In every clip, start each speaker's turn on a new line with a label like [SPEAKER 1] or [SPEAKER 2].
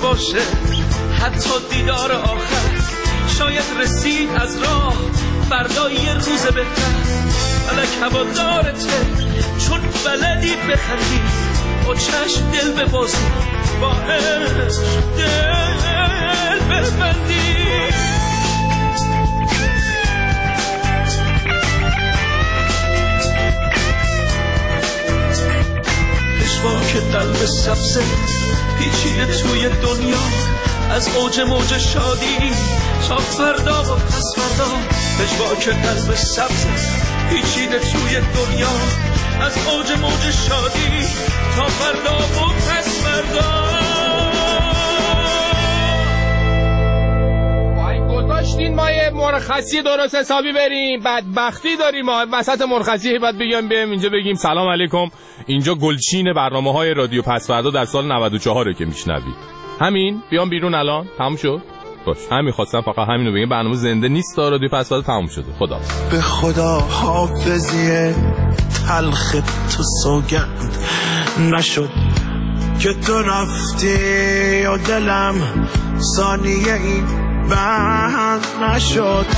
[SPEAKER 1] باشه حتی دیدار آخر، شاید رسید از راه فردا یه روز بهتر. فلک هوادارته چون بلدی بخندی، با چشم دل ببازی، با عشق دل ببندی. پشواک قلب سبزه پیچیده توی دنیا، از اوج موج شادی تا فردا و پس فردا. پشواک قلب سبزه پیچیده توی دنیا، از اوج موج شادی تا فردا و پس فردا.
[SPEAKER 2] گذاشتین ما یه مرخصی درست حسابی بریم، بدبختی داریم ما وسط مرخصی بعد بگیم بیایم اینجا بگیم سلام علیکم، اینجا گلچین برنامه‌های رادیو پس فردا در سال 94 که میشنوی. همین بیام بیرون الان تموم شد. باش همین خواستم فقط همینو بگم، برنامه زنده نیست، رادیو پس فردا تموم شده. خدا
[SPEAKER 3] به خدا حافظیه تلخ تو سوگند نشد که تو رفتی و دلم ثانیه این بند نشد.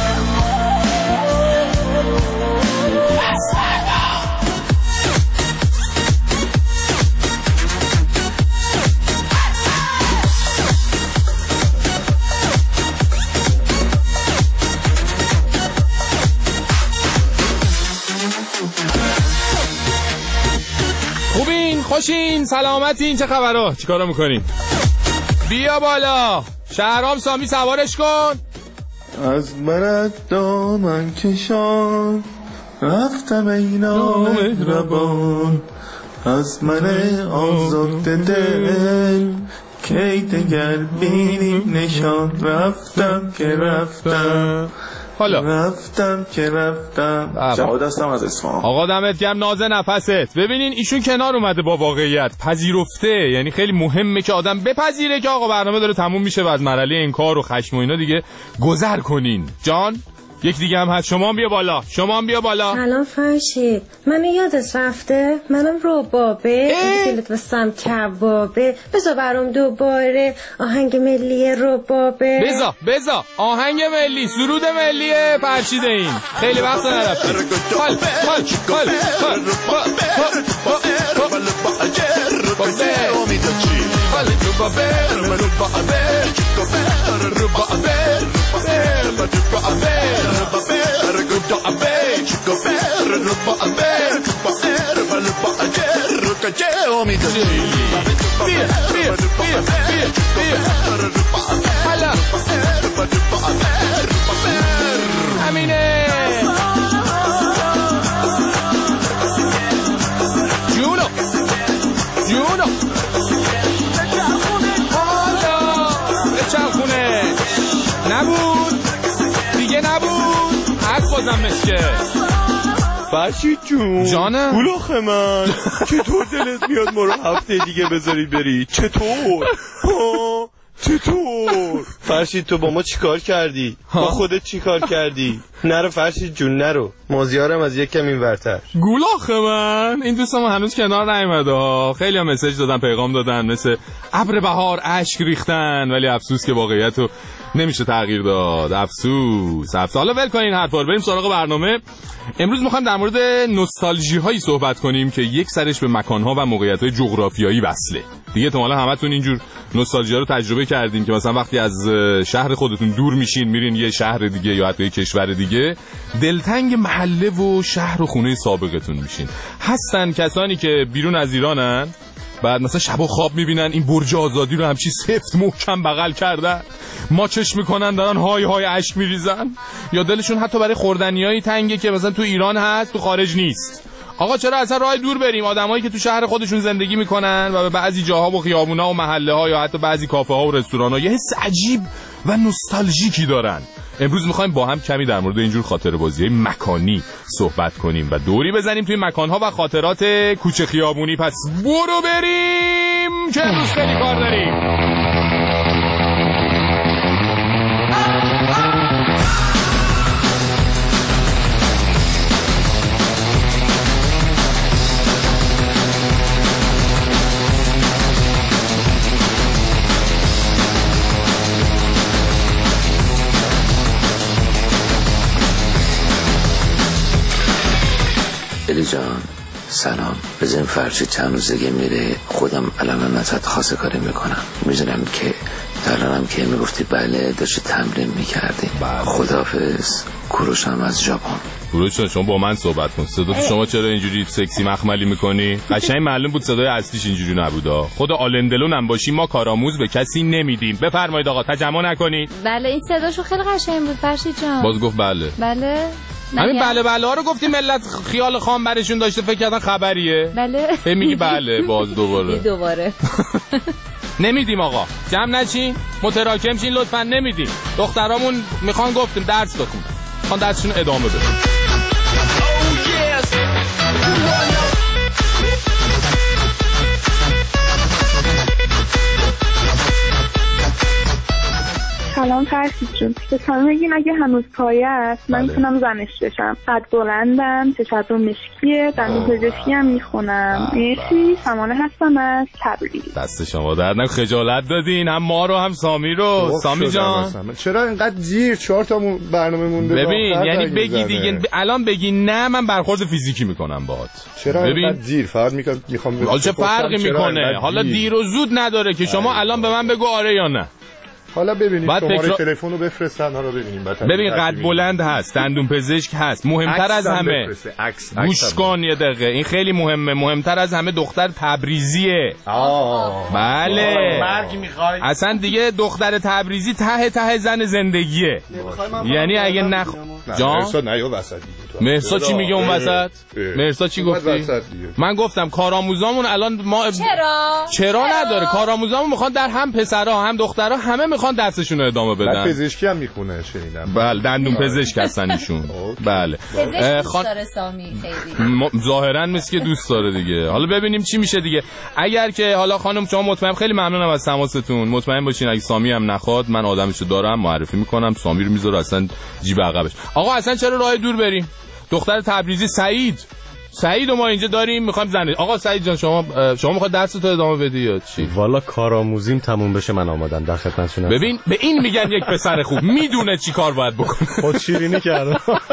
[SPEAKER 2] خوبین؟ خوشین؟ سلامتین؟ چه خبرها؟ چیکارا میکنین؟ بیا بالا شهرام سامی سوارش کن.
[SPEAKER 3] از برد دامن کشان رفتم اینا مهربان، از من آزاده دل کی دگر بینیم نشان. رفتم که رفتم
[SPEAKER 2] حالا
[SPEAKER 3] رفتم که رفتم. جواد هستم از اصفهان.
[SPEAKER 2] آقا دمت گرم، ناز نفست. ببینین ایشون کنار اومده با واقعیت، پذیرفته. یعنی خیلی مهمه که آدم بپذیره که آقا برنامه داره تموم میشه و از مرحله انکار و خشم و اینا دیگه گذر کنین. جان یک دیگه هم هست، شما هم بیا بالا، شما هم بیا بالا.
[SPEAKER 4] سلام فرشید، منو یادت رفته؟ منم ربابه، دلت واسم کبابه. بذار برام دوباره آهنگ ملی ربابه.
[SPEAKER 2] بذار آهنگ ملی، سرود ملی فرشید. این خیلی وقت نرفته. همینه جونو حالا بچرخونه. نبود دیگه، نبود حرف بازم مسکه.
[SPEAKER 3] فرشید جون
[SPEAKER 2] جانم
[SPEAKER 3] گلاخ من چطور دلت میاد ما رو هفته دیگه بذاری بری؟ چطور؟ چطور؟ فرشید تو با ما چیکار کردی؟ با خودت چیکار کردی؟ نرو فرشید جون نرو، مازیارم از یک کم این ورتر.
[SPEAKER 2] گلاخ من این دوست ما هنوز کنار نیومده. خیلی هم مسیج دادن، پیغام دادن، مثل ابر بهار اشک ریختن، ولی افسوس که واقعیتو نمیشه تغییر داد. افسوس. حالا ول کنین حرفا رو، بریم سراغ برنامه. امروز میخوایم در مورد نوستالژی هایی صحبت کنیم که یک سرش به مکان ها و موقعیت های جغرافیایی وصله. دیگه احتمالاً همتون اینجور نوستالژی ها رو تجربه کردین که مثلا وقتی از شهر خودتون دور میشین میرین یه شهر دیگه یا حتی یه کشور دیگه، دلتنگ محله و شهر و خونه سابقتون میشین. هستن کسانی که بیرون از ایرانن، بعد مثلا شب خواب میبینن این برج آزادی رو همچی سفت محکم بغل کردن، ماچش میکنن، دارن های های اشک میریزن، یا دلشون حتی برای خوردنیایی تنگه که مثلا تو ایران هست تو خارج نیست. آقا چرا اصلا راه دور بریم؟ آدمایی که تو شهر خودشون زندگی میکنن و به بعضی جاها و خیابونا و محله ها یا حتی بعضی کافه ها و رستوران ها یه حس عجیب و نوستالژیکی دارن. امروز میخوایم با هم کمی در مورد اینجور خاطره بازی مکانی صحبت کنیم و دوری بزنیم توی مکان‌ها و خاطرات کوچه خیابونی. پس برو بریم که امروز خیلی کار داریم.
[SPEAKER 5] جان سلام. بزن فرشی چند روز دیگه میره، خودم الان ازت خاصه کاری میکنم. میدونم که الانم که میگفتی بله داشتی تمرین میکردی. خداحافظ. کوروش هم از ژاپن.
[SPEAKER 2] کوروش شما با من صحبت کن. صدا شما چرا اینجوری سکسی مخملی میکنی؟ قشنگ معلوم بود صدای اصلیش اینجوری نبودا. خود آلندلون هم باشی ما کارآموز به کسی نمیدیم. بفرمایید آقا تجمع نکنید.
[SPEAKER 6] بله این صداشو خیلی قشنگ بود فرشی جان.
[SPEAKER 2] باز گفت بله.
[SPEAKER 6] بله.
[SPEAKER 2] همین بله ها رو گفتی ملت خیال خام برشون داشته فکر کردن خبریه.
[SPEAKER 6] بله.
[SPEAKER 2] میگی بله باز دوباره. نمیدیم آقا. جمع نشین. متراکم شین لطفا نمیدیم. دخترامون میخوان گفتیم درس بخون. میخوان درسشون ادامه بدن.
[SPEAKER 7] سلام فرشید جون. به سلام بگین اگه هنوز پایه است من میتونم زنش بشم. قد بلندم، چشم مشکیه، دندون پزشکی هم میخونم. مرسی. سمانه هستم از تبریز.
[SPEAKER 2] دست شما در نکنه. خجالت دادین هم ما رو هم سامی رو. سامی جان
[SPEAKER 3] چرا اینقدر دیر 4 تا برنامه مونده؟
[SPEAKER 2] ببین یعنی بگی دیگه الان بگی نه من برخورد فیزیکی میکنم باهات.
[SPEAKER 3] چرا اینقدر دیر؟ فرق میخوام
[SPEAKER 2] حالا چه فرقی میکنه؟ حالا دیر و زود نداره که شما الان به من بگو آره یا نه.
[SPEAKER 3] حالا ببینید شماره تلفن رو بفرستن ها رو ببینیم.
[SPEAKER 2] ببین قد بلند هست، دندون پزشک هست، مهمتر از همه گوش کن یه دقیقه این خیلی مهمه، مهمتر از همه دختر تبریزیه. بله
[SPEAKER 3] مرگ میخوای؟
[SPEAKER 2] اصلا دیگه دختر تبریزی ته زن زندگیه. یعنی اگه جان
[SPEAKER 3] مرساد نیا وسط دیگه.
[SPEAKER 2] مرساد چی میگه اون وسط؟ مرساد چی گفتی؟ من گفتم کارآموزامون الان ما چرا نداره؟ کارآموزامون میخوان در هم پسرها هم دخترها همه میخوان درسشون رو ادامه بدن.
[SPEAKER 3] پزشکی هم میخونه شنیدم.
[SPEAKER 2] بله دندون پزشک هستن ایشون. بله
[SPEAKER 6] دوست داره سامی خیلی
[SPEAKER 2] ظاهرا مثل که دوست داره دیگه. حالا ببینیم چی میشه دیگه. اگر که حالا خانم شما مطمئن، خیلی ممنونم از تماستون، مطمئن باشین اگه سامی هم نخواد من آدمشو دارم معرفی میکنم، سامی رو میذاره اصلا جیب عقبش. آقا اصلا چرا راه دور بریم؟ دختر تبریزی سعید ما اینجا داریم میخوایم زنه. آقا سعید جان شما میخواد درستو ادامه بدی یا چی؟
[SPEAKER 8] والا کارآموزیم تموم بشه من آمادم در خدمتتونم.
[SPEAKER 2] ببین به این میگن یک پسر خوب میدونه چی کار باید بکنه.
[SPEAKER 8] خود شیرینی کردم.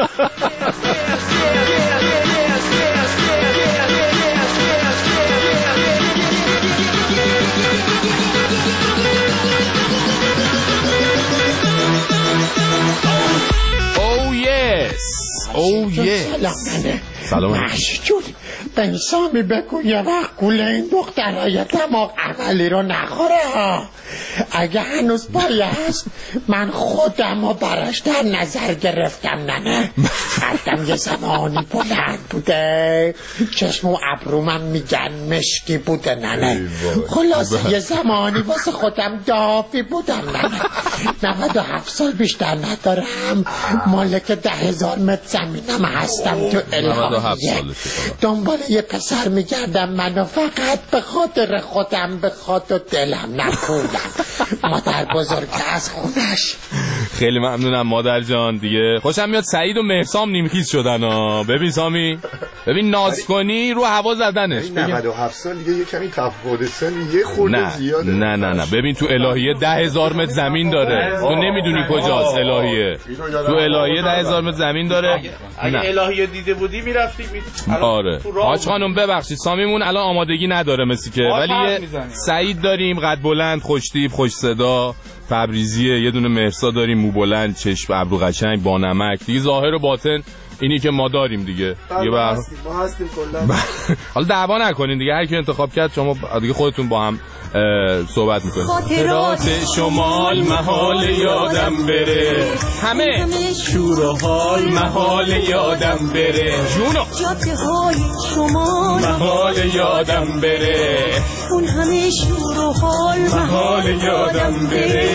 [SPEAKER 9] سلام مشجون به سامی بگو یه وقت گوله این دخترهای دماغ اولی رو نخوره ها. اگه هنوز پایه هست من خودم رو براش در نظر گرفتم. نه قدم یه زمانی بلند بوده، چشم و ابرومم میگن مشکی بوده. نه خلاصه یه زمانی واسه خودم دافی بودم. 97 سال بیشتر ندارم، مالک 10,000 متر زمینم هستم تو الهامیه. دنبال یه پسر میگردم منو فقط به خاطر خودم به خاطر دلم نکودم. مادر بزرگ از خونش.
[SPEAKER 2] خیلی ممنونم مادر جان دیگه. خوشم میاد سعید و مهرسام نیمخیز شدن ها. ببین سامی ببین ناز کنی رو هوا زدنش.
[SPEAKER 3] 97 سال دیگه یه کمی تفاوت سن یه خورده زیاده.
[SPEAKER 2] نه ببین تو الهیه 10,000 متر زمین داره. تو نمیدونی کجاست الهیه. تو الهیه 10,000 متر زمین داره.
[SPEAKER 3] اگه الهیه دیده بودی میرفتی.
[SPEAKER 2] آره حاج خانم ببخشید سامیمون الان آمادگی نداره مثل که، ولی سعید داریم قد بلند خوشتیپ خوش صدا تبریزیه، یه دونه مهرسا داریم مو بلند چشم ابرو قشنگ با نمک دیگه، ظاهر و باطن اینی که ما داریم دیگه.
[SPEAKER 3] ما هستیم کلا.
[SPEAKER 2] حالا دعوا نکنین دیگه، هر کی انتخاب کرد شما دیگه خودتون با هم صحبت میکنید. خاطرات شمال محال یادم بره، همه شور و حال محال یادم بره، جونو جاده های شمال محال یادم بره، اون همه شور و حال محال یادم بره.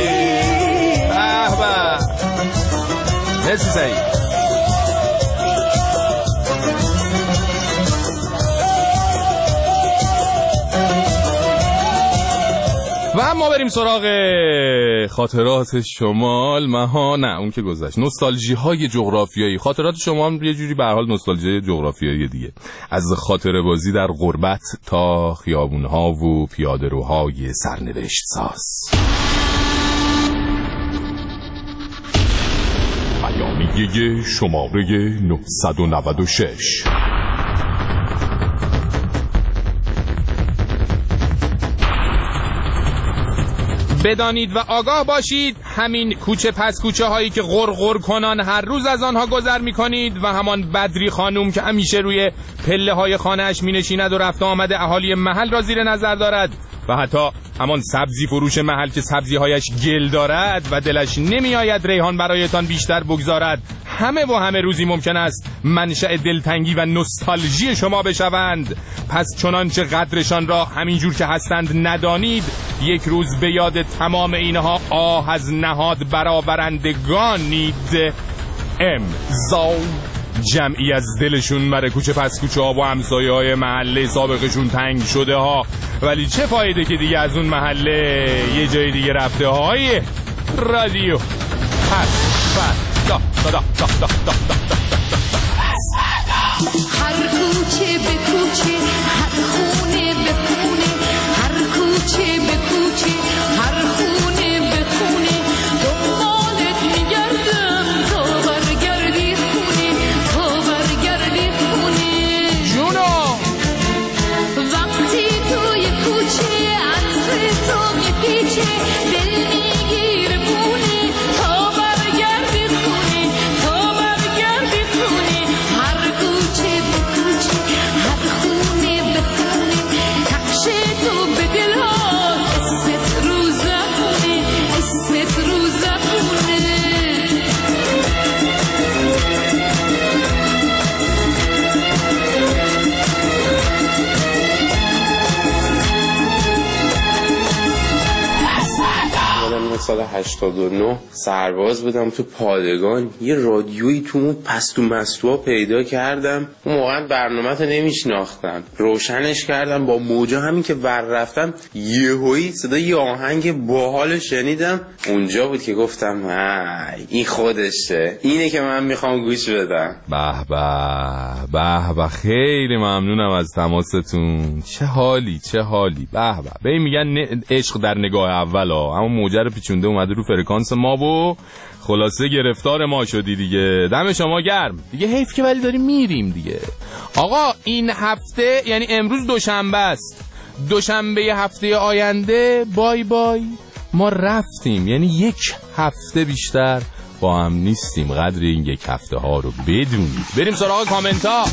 [SPEAKER 2] به به مرسی سعید. و ما بریم سراغ خاطرات شمال نه اون که گذشت، نوستالژی های جغرافیایی. خاطرات شمال یه جوری به هر حال نوستالژی جغرافیایی دیگه، از خاطره بازی در غربت تا خیابون ها و پیاده روهای سرنوشت ساز. پیامیه شماره 996 بدانید و آگاه باشید همین کوچه پس کوچه هایی که غرغر کنان هر روز از آنها گذر می کنید و همان بدری خانوم که همیشه روی پله های خانه اش می نشیند و رفت آمد اهالی محل را زیر نظر دارد و حتی همان سبزی فروش محل که سبزی هایش گل دارد و دلش نمی آید ریحان برایتان بیشتر بگذارد، همه و همه روزی ممکن است منشأ دلتنگی و نوستالژی شما بشوند. پس چنانچه قدرشان را همینجور که هستند ندانید، یک روز به یاد تمام اینها آه از نهاد برآورندگانید. امضا جمعی از دلشون مره کوچه پس کوچه ها و همسایه های محله سابقشون تنگ شده ها، ولی چه فایده که دیگه از اون محله یه جای دیگه رفته های رادیو
[SPEAKER 10] هر کوچه به کوچه، هر خونه به خونه، هر کوچه به کوچه، هر خونه به خونه، دنبالت میگردم تا برگردی خونه، تا برگردی خونه.
[SPEAKER 2] جونو
[SPEAKER 10] وقتی توی کوچه عطر تو میپیچه، دل میگیره بونه تا برگردی خونه، تا برگردی خونه. هر کوچه به کوچه، هر خونه به خونه، نقش تو به دل ها، اسمت رو زبونه، اسمت رو زبونه.
[SPEAKER 11] سال 89 سرباز بودم تو پادگان، یه رادیویی تو اون پستو مستوها پیدا کردم. اون موقع برنامه رو نمیشناختم، روشنش کردم با موجا، همین که ور رفتم یهویی صدا یه آهنگ باحال شنیدم. اونجا بود که گفتم این خودشه، اینه که من میخوام گوش بدم.
[SPEAKER 2] به به به به، خیلی ممنونم از تماستون. چه حالی چه حالی. به به. ببین میگن عشق در نگاه اول ها، اما موجه رو پیچونده اومده رو فرکانس ما و خلاصه گرفتار ما شدی دیگه. دم شما گرم دیگه. حیف که ولی داریم میریم دیگه. آقا این هفته یعنی امروز دوشنبه است، دوشنبه هفته آینده بای بای ما رفتیم، یعنی یک هفته بیشتر با هم نیستیم. قدر این یک هفته ها رو بدونید. بریم سراغ کامنت ها.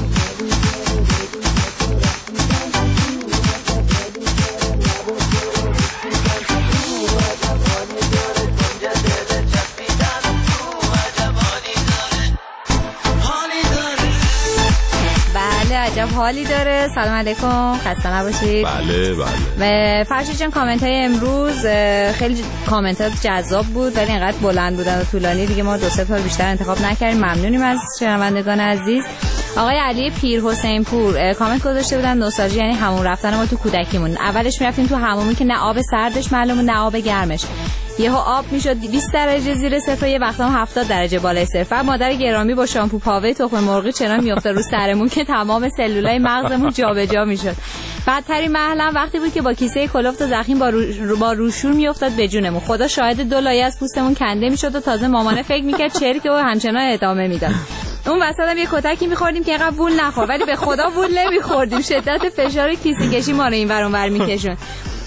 [SPEAKER 6] عجب حالی داره. سلام علیکم، خسته نباشید.
[SPEAKER 2] بله بله.
[SPEAKER 6] فرشید جان کامنت های امروز خیلی کامنت ها جذاب بود ولی اینقدر بلند بودن و طولانی دیگه ما 2-3 تا بیشتر انتخاب نکردیم. ممنونیم از شنوندگان عزیز. آقای علی پیر حسین پور کامنت گذاشته بودن نوستالژی یعنی همون رفتن ما تو کودکیمون. اولش میرفتیم تو حمومی که نه آب سردش معلومه نه آب گرمش، یهو آب میشد 20 درجه زیر صفر، یه وقتا هم 70 درجه بالای صفر. مادر گرامی با شامپو پاوه تخم مرغی چنان میافتاد رو سرمون که تمام سلولای مغزمون جابجا میشد. بدترین مرحله وقتی بود که با کیسه کلفت و زخیم با روشور میافتاد به جونمون. خدا شاهد 2 لایه از پوستمون کنده میشد و تازه مامانه فکر میکرد چرکه و همچنان ادامه میداد. اون وسط هم یه کتکی میخوردیم که اینقدر وول نخور، ولی به خدا وول نمیخوردیم. شدت فشار کیسه کشی ما رو اینور اونور میکشون.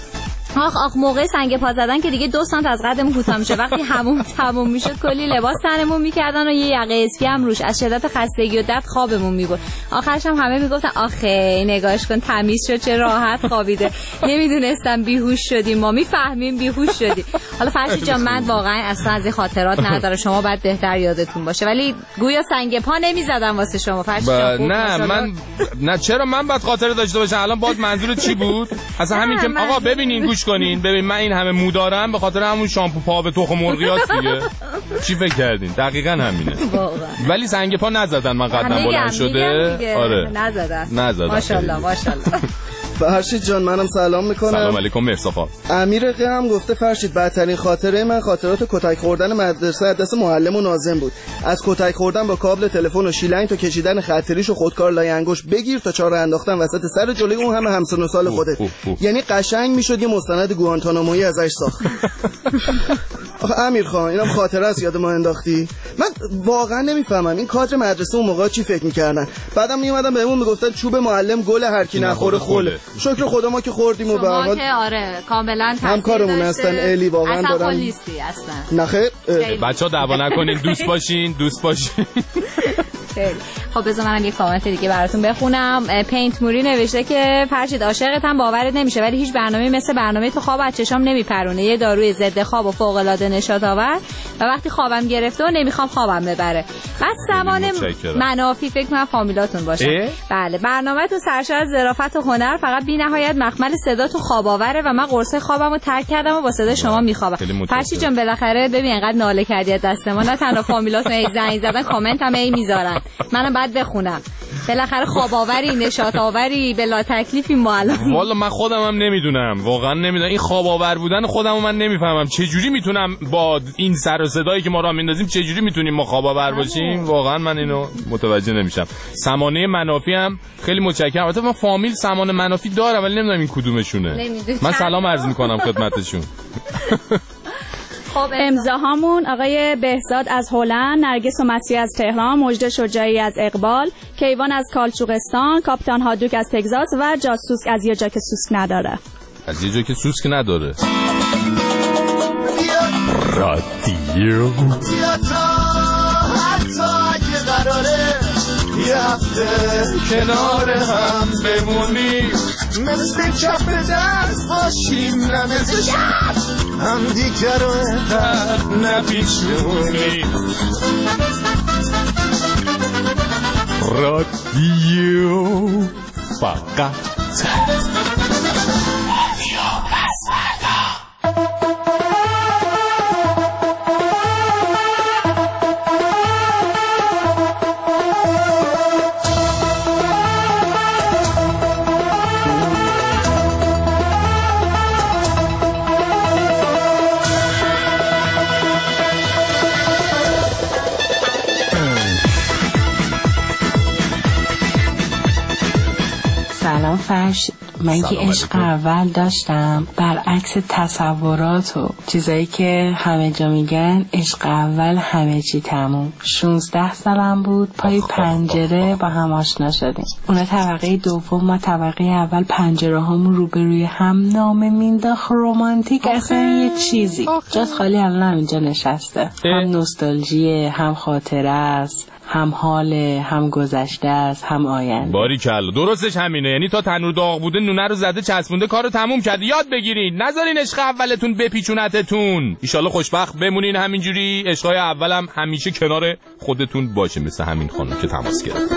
[SPEAKER 6] آخ موقع سنگ پا زدن که دیگه 2 سانت از قدمون کوتاه میشه. وقتی همون تموم میشد کلی لباس تنمون میکردن و یه یقه اسکی هم روش. از شدت خستگی و درد خوابمون میبرد. آخرش هم همه میگفتن آخه نگاش کن تمیز شد چه راحت خوابیده. نمیدونستم بیهوش شدیم، ما میفهمیم بیهوش شدیم. حالا فرشید جان من واقعا اصلا از این خاطرات نداره، شما بعد بهتر یادتون باشه، ولی گویا سنگ پا نمیزدم واسه شما فرشید جان.
[SPEAKER 2] نه چرا من بعد خاطره داشته باشم؟ الان باز منظور چی بود؟ اصلا همین که آقا ببینین گوش کنین، ببین من این همه مو دارم به خاطر همون شامپو پا به تخم مرغیاست دیگه. چی فکر کردین؟ دقیقاً همینه. ولی سنگ پا نزدن من قدم بلند شده. آره نزدن.
[SPEAKER 6] ماشاءالله ماشاءالله.
[SPEAKER 12] فرشید جان منم سلام میکنم.
[SPEAKER 2] سلام علیکم مرصفا.
[SPEAKER 12] امیر قی هم گفته فرشید بدترین خاطره من خاطرات کتک خوردن مدرسه از دست معلم و ناظم بود. از کتک خوردن با کابل تلفن و شیلنگ تا کشیدن خطریش و خودکار لای انگشت بگیر تا چهار انداختن وسط سر جلوی اون همه همسن و سال خودت. یعنی قشنگ میشد یه مستند گوانتانامویی ازش ساخت. آخه امیر خان اینم خاطره است یاد ما انداختی. من واقعا نمیفهمم این کادر مدرسه اون موقع چی فکر میکردن. بعدم میومدن بهمون میگفتن چوب معلم گل هر کی نخوره خوله. شکر خدا ما که خوردیم و به هر حال
[SPEAKER 6] آره کاملا
[SPEAKER 12] همکارمون هستن. الی واقعا
[SPEAKER 6] اصلا
[SPEAKER 12] دارن
[SPEAKER 6] نیستی اصلا.
[SPEAKER 12] نخیر
[SPEAKER 2] بچه‌ها دعوا نکنین، دوست باشین.
[SPEAKER 6] خب بذار منم یه کامنت دیگه براتون بخونم. پینت موری نوشته که فرشید عاشقتم باورت نمیشه ولی هیچ برنامه‌ای مثل برنامه تو خواب از چشام نمیپرونه. یه داروی ضد خواب و فوق العاده نشاط آور و وقتی خوابم گرفته و نمیخوام خوابم ببره. بعد زمان منافی فکر کنم فامیلاتون باشه. بله برنامه تو سرشار از ظرافت و هنر فقط بی‌نهایت مخمل صدا تو خواب آوره و من قرصه خوابمو ترک کردم و با صدای شما میخوابم. فرشید جان بالاخره ببین انقدر ناله کردی از دست ما، نه تنها فامیلاتون ای زنگ زدن کامنت هم ای میذارن. منم بعد بخونم. بالاخره خواب آوری، نشاط آوری، بلا تکلیفی ما الان.
[SPEAKER 2] والا من خودم هم نمیدونم، واقعا نمیدونم این خواب آور بودن خودم من نمیفهمم چه جوری میتونم با این سر و صدایی که ما راه میندازیم چه جوری میتونیم ما خواب آور باشیم. واقعا من اینو متوجه نمیشم. سمانه منافی هم خیلی متشکرم. البته من فامیل سمانه منافی دارم ولی نمیدونم این کدومشونه. من سلام عرض میکنم خدمتشون.
[SPEAKER 13] خب امضاهامون آقای بهزاد از هلند، نرگس و مسیح از تهران، مجد شجاعی از اقبال، کیوان از کالچوقستان، کاپیتان هادوک از تگزاس و جاسوس از یه جا که سوسک نداره.
[SPEAKER 2] از یه جا که سوسک نداره. رادیو
[SPEAKER 1] حتی که قراره یه هفته کنار هم بمونیم، مثل چپ دست باشیم نه مثل شب هم دیگه رو انقدر نپیچونیم.
[SPEAKER 2] رادیو فقط
[SPEAKER 14] سلام فرشید. من که عشق اول داشتم برعکس تصورات و چیزایی که همه جا میگن عشق اول همه چی تموم. 16 سالم بود پای پنجره با هم آشنا شدیم. اون طبقه دوم ما طبقه اول پنجره هامون روبروی هم نامه مینداخت رومانتیک اصلا یه چیزی. جاست خالی الان اینجا نشسته. هم نوستالژیه هم خاطره است هم حال هم گذشته است هم آینده.
[SPEAKER 2] باریکلا درستش همینه. یعنی تا تنور داغ بوده نونه رو زده چسبونده کارو تموم کرده. یاد بگیرین نذارین عشق اولتون بپیچونتتون. ایشالله خوشبخت بمونین همینجوری. عشقای اولم همیشه کنار خودتون باشه مثل همین خانم که تماس گرفت.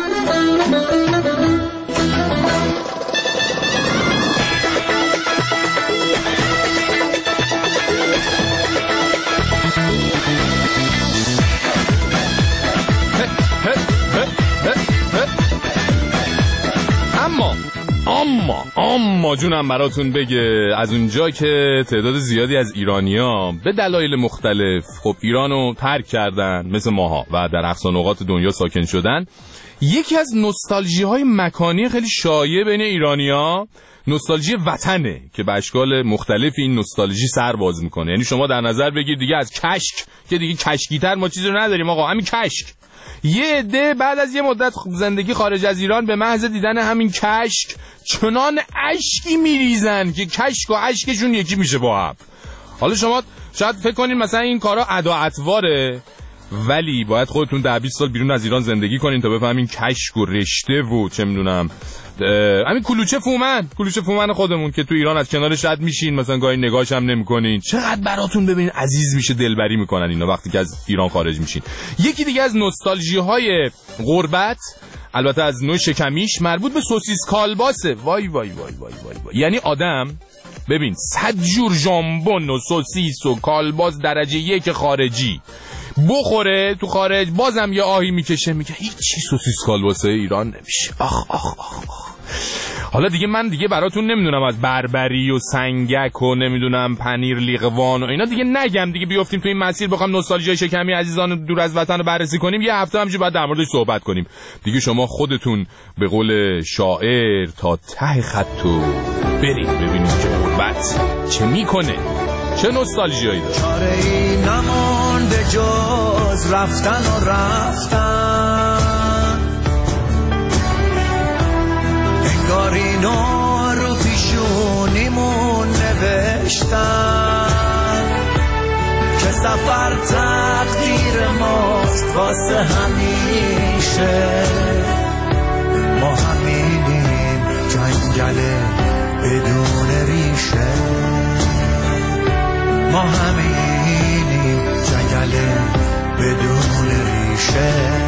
[SPEAKER 2] اما جونم براتون بگه از اونجا که تعداد زیادی از ایرانی‌ها به دلایل مختلف خب ایرانو ترک کردن مثل ماها و در اقصا نقاط دنیا ساکن شدن، یکی از نوستالژی‌های مکانی خیلی شایع بین ایرانی‌ها نوستالژی وطنه که به اشکال مختلفی این نوستالژی سر باز میکنه. یعنی شما در نظر بگیر دیگه از کشک که دیگه کشکی‌تر ما چیزی رو نداریم آقا، همین کشک. یه عده بعد از یه مدت زندگی خارج از ایران به محض دیدن همین کشک چنان اشکی میریزن که کشک و اشکشون یکی میشه با هم. حالا شما شاید فکر کنین مثلا این کارا ادا اطواره، ولی باید خودتون 10-20 سال بیرون از ایران زندگی کنین تا بفهمین کشک و رشته و چه میدونم همین کلوچه فومن خودمون که تو ایران از کنارش رد میشین مثلا گاهی نگاهش هم نمیکنین، چقدر براتون ببینین عزیز میشه، دلبری میکنن اینا وقتی که از ایران خارج میشین. یکی دیگه از نوستالژی های غربت البته از نوع شکمیش مربوط به سوسیس کالباسه. وای وای وای وای وای, وای. یعنی آدم ببین 100 جور ژامبون و سوسیس و کالباس درجه 1 خارجی بخوره تو خارج بازم یه آهی میکشه میگه هیچی سوسیس کالباسه ایران نمیشه. آخ. حالا دیگه من دیگه براتون نمیدونم از بربری و سنگک و نمیدونم پنیر لیقوان و اینا دیگه نگم دیگه، بیافتیم تو این مسیر بخوام نوستالژی شکمی عزیزان دور از وطن رو بررسی کنیم یه هفته همینجوری بعد در موردش صحبت کنیم دیگه. شما خودتون به قول شاعر تا ته خطو برید ببینید که غربت چه میکنه. چه نوستالژیایی داره.
[SPEAKER 1] چاره ای نمونده جز رفتن و رفتن، انگار اینو رو پیشونیمون نوشتن که سفر تقدیر ماست واسه همیشه. ما همینیم جنگل بدون ریشه، ما همینیم جنگل بدون ریشه.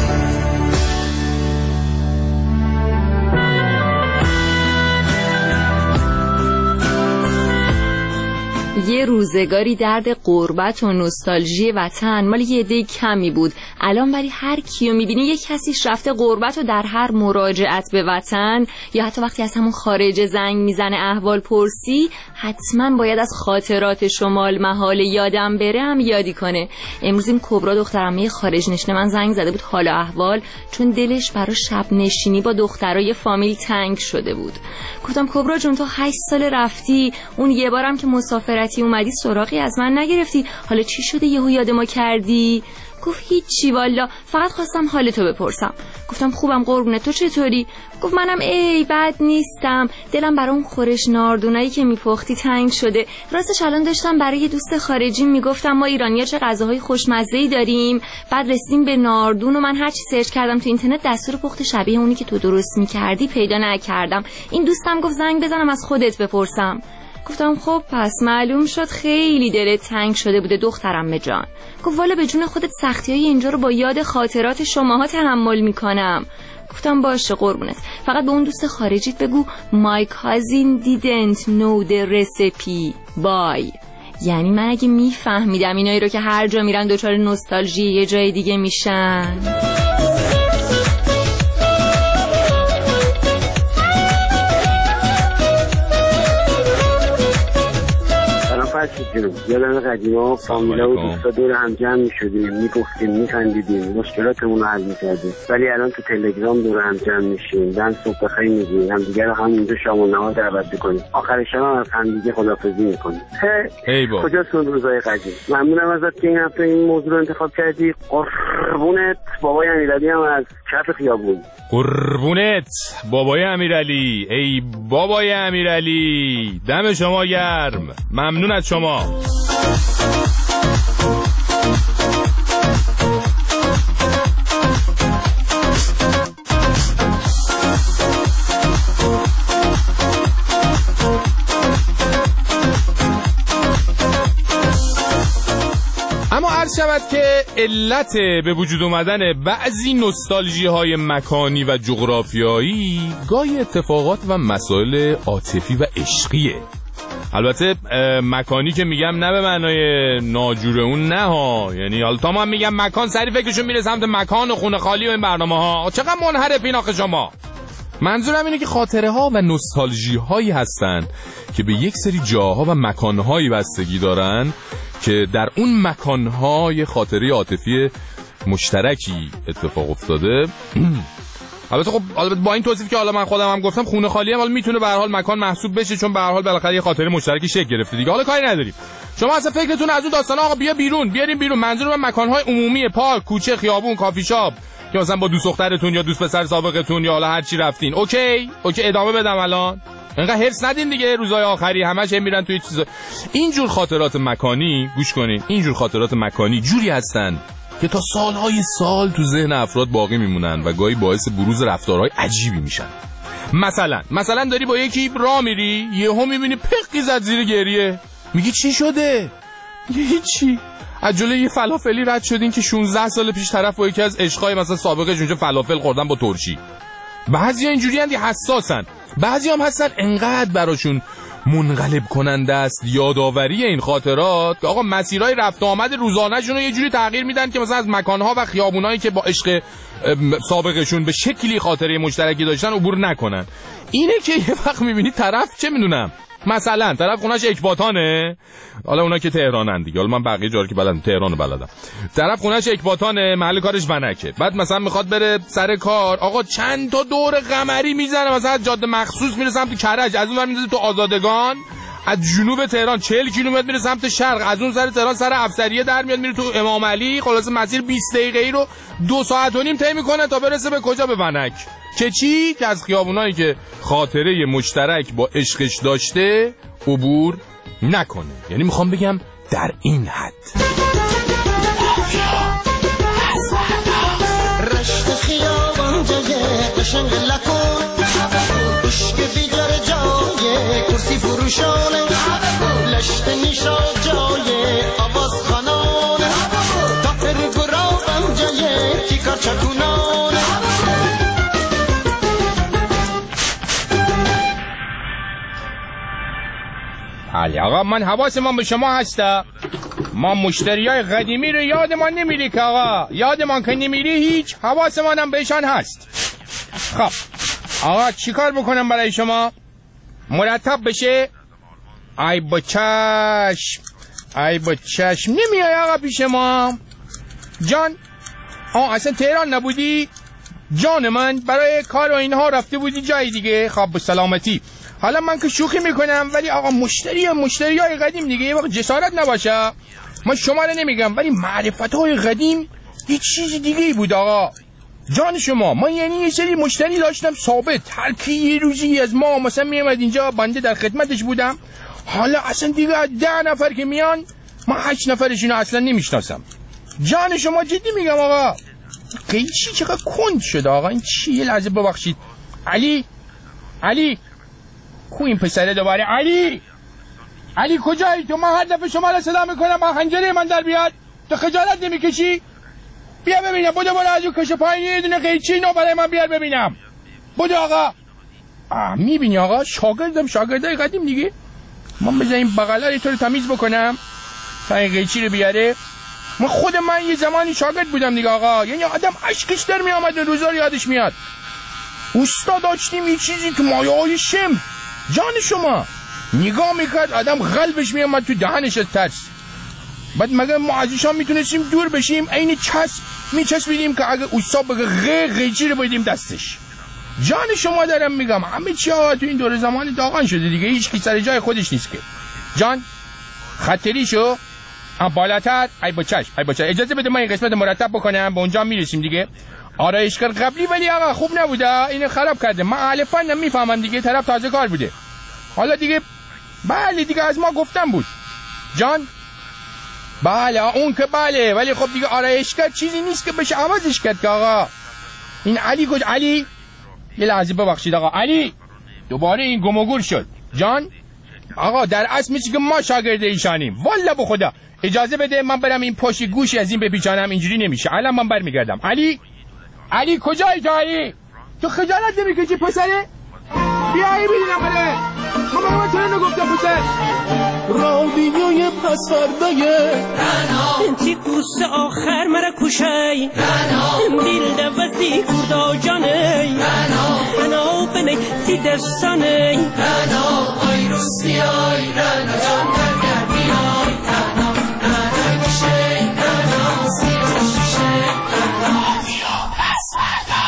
[SPEAKER 6] یه روزگاری درد غربت و نوستالژی وطن مال یه عده کمی بود. الان ولی هر کیو میبینی یه کسیش رفته غربت و در هر مراجعت به وطن یا حتی وقتی از همون خارج زنگ میزنه احوال پرسی حتما باید از خاطرات شمال محال یادم بره هم یادی کنه. امروز این کبرا دخترمه خارج نشینه من زنگ زده بود حال و احوال، چون دلش برای شب نشینی با دخترای فامیل تنگ شده بود. گفتم کبرا جون تو 8 سال رفتی، اون یه بارم که مسافرتی اومدی سراغی از من نگرفتی، حالا چی شده یهو یاد ما کردی؟ گفت هیچی والا، فقط خواستم حال تو بپرسم. گفتم خوبم قربونه، تو چطوری؟ گفت منم ای بد نیستم، دلم برای اون خورش ناردونایی که میپختی تنگ شده. راستش الان داشتم برای یه دوست خارجی میگفتم ما ایرانی‌ها چه غذاهای خوشمزه‌ای داریم، بعد رسیدیم به ناردون و من هر چی سرچ کردم تو اینترنت دستور پخت شبیه اونی که تو درست میکردی پیدا نکردم. این دوستم گفت زنگ بزنم از خودت بپرسم. گفتم خب پس معلوم شد خیلی دلت تنگ شده بوده دخترم جان. گفت والا به جون خودت سختیای اینجا رو با یاد خاطرات شماها تحمل میکنم. گفتم باشه قربونت، فقط به اون دوست خارجیت بگو my cousin didn't know the recipe bye. یعنی من اگه میفهمیدم اینایی رو که هر جا میرن دچار نوستالژی یه جای دیگه میشن.
[SPEAKER 15] یادم قدیما فامیلا و دوستا دور هم جمع میشدیم، میگفتیم، میخندیدیم، مشکلاتمون رو حل میکردیم. ولی الان تو تلگرام دور هم جمع میشیم، دم صبح بخیر میگیم، هم دیگه رو همونجا شام و نهار دعوت میکنیم، آخر شب هم از هم دیگه خداحافظی میکنیم. کجاست اون روزای قدیم؟ ممنونم ازت که این هفته این موضوع رو انتخاب کردی. قربونت بابای امیرعلی هم از کف خیابون.
[SPEAKER 2] قربونت بابای امیرعلی، ای بابای امیرعلی، دم شما گرم، ممنون از شما. اما عرض شود که علت به وجود اومدن بعضی نوستالژی های مکانی و جغرافیایی گاهی اتفاقات و مسائل عاطفی و عشقیه. البته مکانی که میگم نه به معنای ناجور اون، نه ها، یعنی حالا تا من میگم مکان سری فکرشون میره سمت مکان و خونه خالی و این برنامه ها. چقدر منحرفین آخه شما. منظورم اینه که خاطره ها و نوستالژی هایی هستن که به یک سری جاها و مکان هایی بستگی دارن که در اون مکان های خاطره عاطفی مشترکی اتفاق افتاده. البته خب با این توصیف که حالا من خودم هم گفتم خونه خالی هم حالا میتونه به هر حال مکان محسوب بشه، چون به هر حال بالاخره یه خاطره مشترکی شکل گرفته دیگه. حالا کاری نداریم. شما اصلا فکرتون از اون داستانا آقا بیارین بیرون. منظور من مکان‌های عمومی، پارک، کوچه، خیابون، کافی شاپ که مثلا با دوست دخترتون یا دوست پسر سابقتون یا حالا هر چی رفتین. اوکی ادامه بدم الان. انقدر هرس ندین دیگه، روزهای آخری همش میرن توی چیزا. اینجور خاطرات مکانی گوش کنین، اینجور خاطرات مکانی جوری هستن که تا سالهای سال تو ذهن افراد باقی میمونن و گاهی باعث بروز رفتارهای عجیبی میشن. مثلا داری با یکی راه میری، یهو میبینی پقی زد زیر گریه، میگی چی شده؟ هیچی. از جلوی یه فلافلی رد شدین که 16 سال پیش طرف با یکی از عشقای مثلا سابقش اونجا فلافل خوردن با ترشی. بعضیا اینجوری هستن، حساسن. بعضیا هم هستن انقدر براشون منقلب کننده است یادآوری این خاطرات که آقا مسیرهای رفت و آمد روزانه‌شون رو یه جوری تغییر میدن که مثلا از مکان‌ها و خیابونایی که با عشق سابقشون به شکلی خاطره مشترکی داشتن عبور نکنن. اینه که یه وقت میبینی طرف چه میدونم مثلا طرف خونه‌اش اکباتانه، حالا اونا که تهرانن دیگه، حالا من بقیه جا رو که بلدم تهرانو بلدم، طرف خونه‌اش اکباتانه، محل کارش ونکه، بعد مثلا میخواد بره سر کار، آقا چند تا دور قمری میزنه، مثلا از جاده مخصوص میره سمت کرج، از اون ور میندازه تو آزادگان، از جنوب تهران 40 کیلومتر میره سمت شرق، از اون سر تهران سر افسریه در میاد میره تو امام علی. خلاص مسیر 20 دقیقه‌ای رو 2 ساعت و نیم طی میکنه تا برسه به کجا؟ به ونک. که چی؟ که از خیابونایی که خاطره مشترک با عشقش داشته عبور نکنه. یعنی میخوام بگم در این حد.
[SPEAKER 16] رشت خیابان جای قشنگ لکن، عشق بیجار جای کرسی فروشانه، لشت نیشا جای آواز خانانه، دفتر گرابم جای کیکار چکونانه.
[SPEAKER 17] علی آقا من حواسمان به شما هسته، ما مشتریای قدیمی رو یادمان نمیری که آقا، یادمان که نمیری هیچ، حواسمان هم بهشان هست. خب آقا چیکار بکنم برای شما؟ مرتب بشه؟ ای با چشم، ای با چشم. نمیای آقا پیش ما جان؟ اصلا تهران نبودی؟ جان من برای کار و اینها رفته بودی جای دیگه؟ خب به سلامتی. حالا من که شوخی میکنم ولی آقا مشتریای قدیم دیگه یه وقت جسارت نباشه. من شما رو نمیگم ولی معرفت‌های قدیم یه چیز دیگه بود آقا. جان شما من یعنی یه سری مشتری داشتم ثابت، هر کی یه روزی از ما مثلا میامد اینجا بنده در خدمتش بودم. حالا اصلا دیگه 10 نفر که میان من 8 نفرشون اصلا نمیشناسم. جان شما جدی میگم آقا. قیچی چقدر کند شده آقا. این چیه؟ یه لحظه ببخشید. علی کو این پسره دوباره؟ علی کجایی تو؟ من هر دفعه شما را صدا میکنم من خنجره من در بیاد، تو خجالت نمیکشی؟ بیا ببینم. بودو از اون کش پایین یه دونه قیچی نو برای من بیار ببینم. بودو آقا. میبینی آقا شاگردای قدیم دیگه. من بذار این بغلاری تو رو تمیز بکنم تا این قیچی رو بیاره. من یه زمانی شاگرد بودم دیگه آقا. یعنی آدم اشکش در میامد و روزا یادش میاد. استاد داشتیم یه چیزی که مایه‌های شم جان شما نگاه میکرد آدم قلبش میامد تو دهنش از ترس. بعد مگه ما از ایشان میتونستیم دور بشیم؟ عین چسب میچسبیدیم که اگه استاد بگه قیچی رو بدیم دستش. جان شما دارم میگم همه چی ها تو این دور زمان داغان شده دیگه، هیچ کی سر جای خودش نیست که. جان خطری شو بالاتر. ای با چشم اجازه بده من این قسمت مرتب بکنم، به اونجا میرسیم دیگه. آرایشگر قبلی ولی آقا خوب نبوده، اینو خراب کرده. من اهل فنم میفهمم دیگه، طرف تازه کار بوده. حالا دیگه بله دیگه از ما گفتم بود جان. بله اون که بله، ولی خب دیگه آرایشگر چیزی نیست که بشه عوضش کرد که آقا. این علی کجا؟ علی یه لحظه ببخشید آقا. علی دوباره این گم و گور شد جان. آقا در اصل میشه که ما شاگرد ایشانیم والله به خدا. اجازه بده من برم این پشت گوشی از این بپیچانم، اینجوری نمیشه. الان من برمیگردم. علی کجایی تو؟ علی تو خجالت نمیکشی پسره؟ بیا ای ببینم بله. من چرا نگفتم پسر؟
[SPEAKER 1] رادیوی پس فردایه انتی قوس آخر مرا کشای دل دوستی کردا جانی انا بنی تی دستانی آی روستی آی رنا جان در بیای انا کشی انا سیروشی رادیو پس فردا.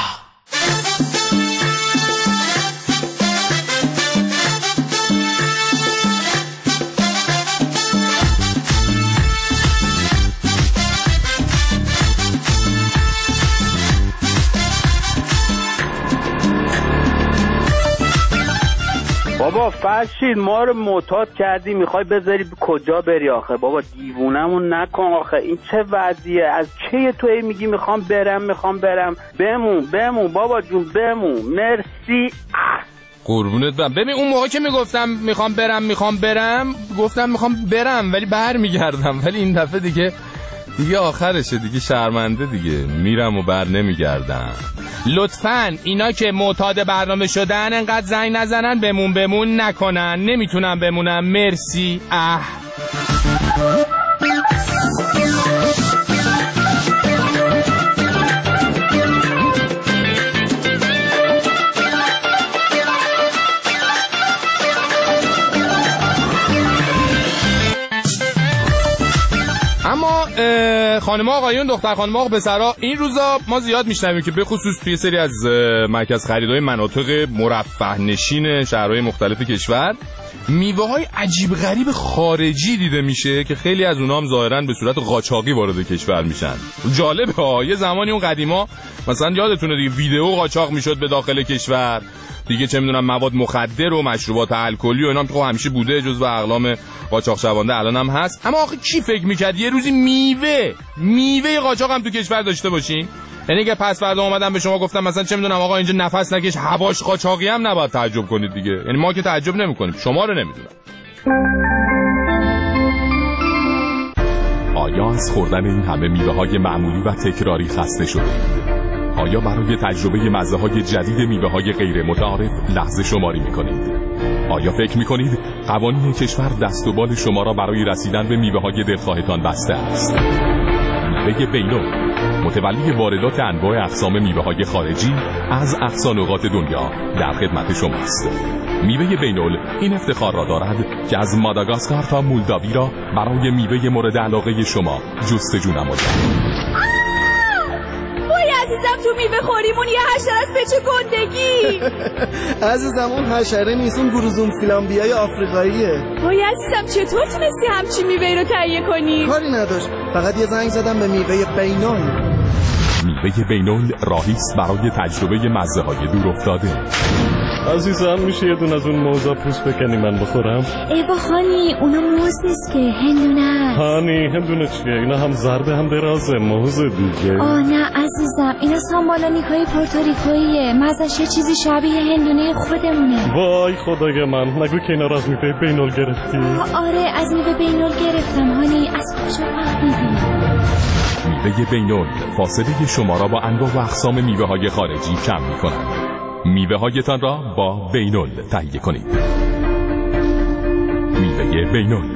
[SPEAKER 15] بابا فرشید ما رو معتاد کردی، میخوای بذاری کجا بری آخه؟ بابا دیوونمون نکن آخه. این چه وضعیه؟ از چه توی میگی میخوام برم؟ بمون بابا جون بمون. مرسی.
[SPEAKER 2] قربونت برم. ببین اون موقع که میگفتم میخوام برم گفتم میخوام برم ولی برمیگردم، ولی این دفعه دیگه آخرشه دیگه، شرمنده دیگه، میرم و بر نمیگردم. لطفاً اینا که معتاد برنامه شدن انقدر زنگ نزنن بمون نکنن، نمیتونم بمونم. مرسی. اما خانم آقایون، دختر خانم آقا پسرا، این روزا ما زیاد میشنویم که به خصوص توی سری از مرکز خریدهای مناطق مرفه نشین شهرهای مختلف کشور میوه های عجیب غریب خارجی دیده میشه که خیلی از اونها هم ظاهرا به صورت قاچاقی وارد کشور میشن. جالبه ها، یه زمانی اون قدیما مثلا یادتونه دیگه ویدئو قاچاق میشد به داخل کشور دیگه، چه میدونم مواد مخدر و مشروبات الکلی و اینا که همیشه بوده جزو اقلام قاچاق شونده، الان هم هست. اما آخه کی فکر میکرد یه روزی میوه قاچاق هم تو کشور داشته باشین؟ یعنی که پس فردا اومدم به شما گفتم مثلا چه میدونم آقا اینجا نفس نکش هواش قاچاقی هم نباید تعجب کنید دیگه. یعنی ما که تعجب نمیکنیم، شما رو نمیدونم.
[SPEAKER 18] آیا از خوردن این همه میوه‌های معمولی و تکراری خسته شدید؟ آیا برای تجربه مزه‌های جدید میوه‌های غیر متعارف لحظه شماری می‌کنید؟ آیا فکر می‌کنید قوانین کشور دست و بال شما را برای رسیدن به میوه‌های دلخواهتان بسته است؟ میوه بینول، متولی واردات انواع اقسام میوه‌های خارجی از اقصا نقاط دنیا، در خدمت شماست. میوه بینول این افتخار را دارد که از ماداگاسکار تا مولداوی را برای میوه مورد علاقه شما جستجو نماید.
[SPEAKER 13] عزیزم تو میوه خوریمون یه حشره است، به چه گندگی.
[SPEAKER 12] عزیزم اون حشره نیست، اون گروزون فیلامبیای آفریقاییه.
[SPEAKER 13] وای عزیزم چطور تونستی همچی میوه‌ای رو تهیه کنی؟
[SPEAKER 12] کاری نداشت، فقط یه زنگ زدم به میوه بینول.
[SPEAKER 18] میوه بینول راهی است برای تجربه مزه‌های دور افتاده.
[SPEAKER 8] عزیزم میشه یه دون از اون موزا پوست بکنی من بخورم؟
[SPEAKER 13] ایوا خانی اونا موز نیست که، هندونه است.
[SPEAKER 8] هانی هندونه چیه؟ اینا هم ضربه هم درازه، موز دیگه.
[SPEAKER 13] آه نه عزیزم، اینا سامبالانیکای پورتوریکوییه، مزش یه چیزی شبیه هندونه خودمونه.
[SPEAKER 8] وای خدای من، نگو که اینا را از میوه بینول گرفتی؟
[SPEAKER 13] آره از میوه بینول گرفتم هانی. از کجا فهمیدی؟
[SPEAKER 18] میوه بینول فاصله شما را با انواع و اقسام میوه‌های خارجی کم می‌کند. میوه‌هایتان را با بینول تهیه کنید. میوه بینول.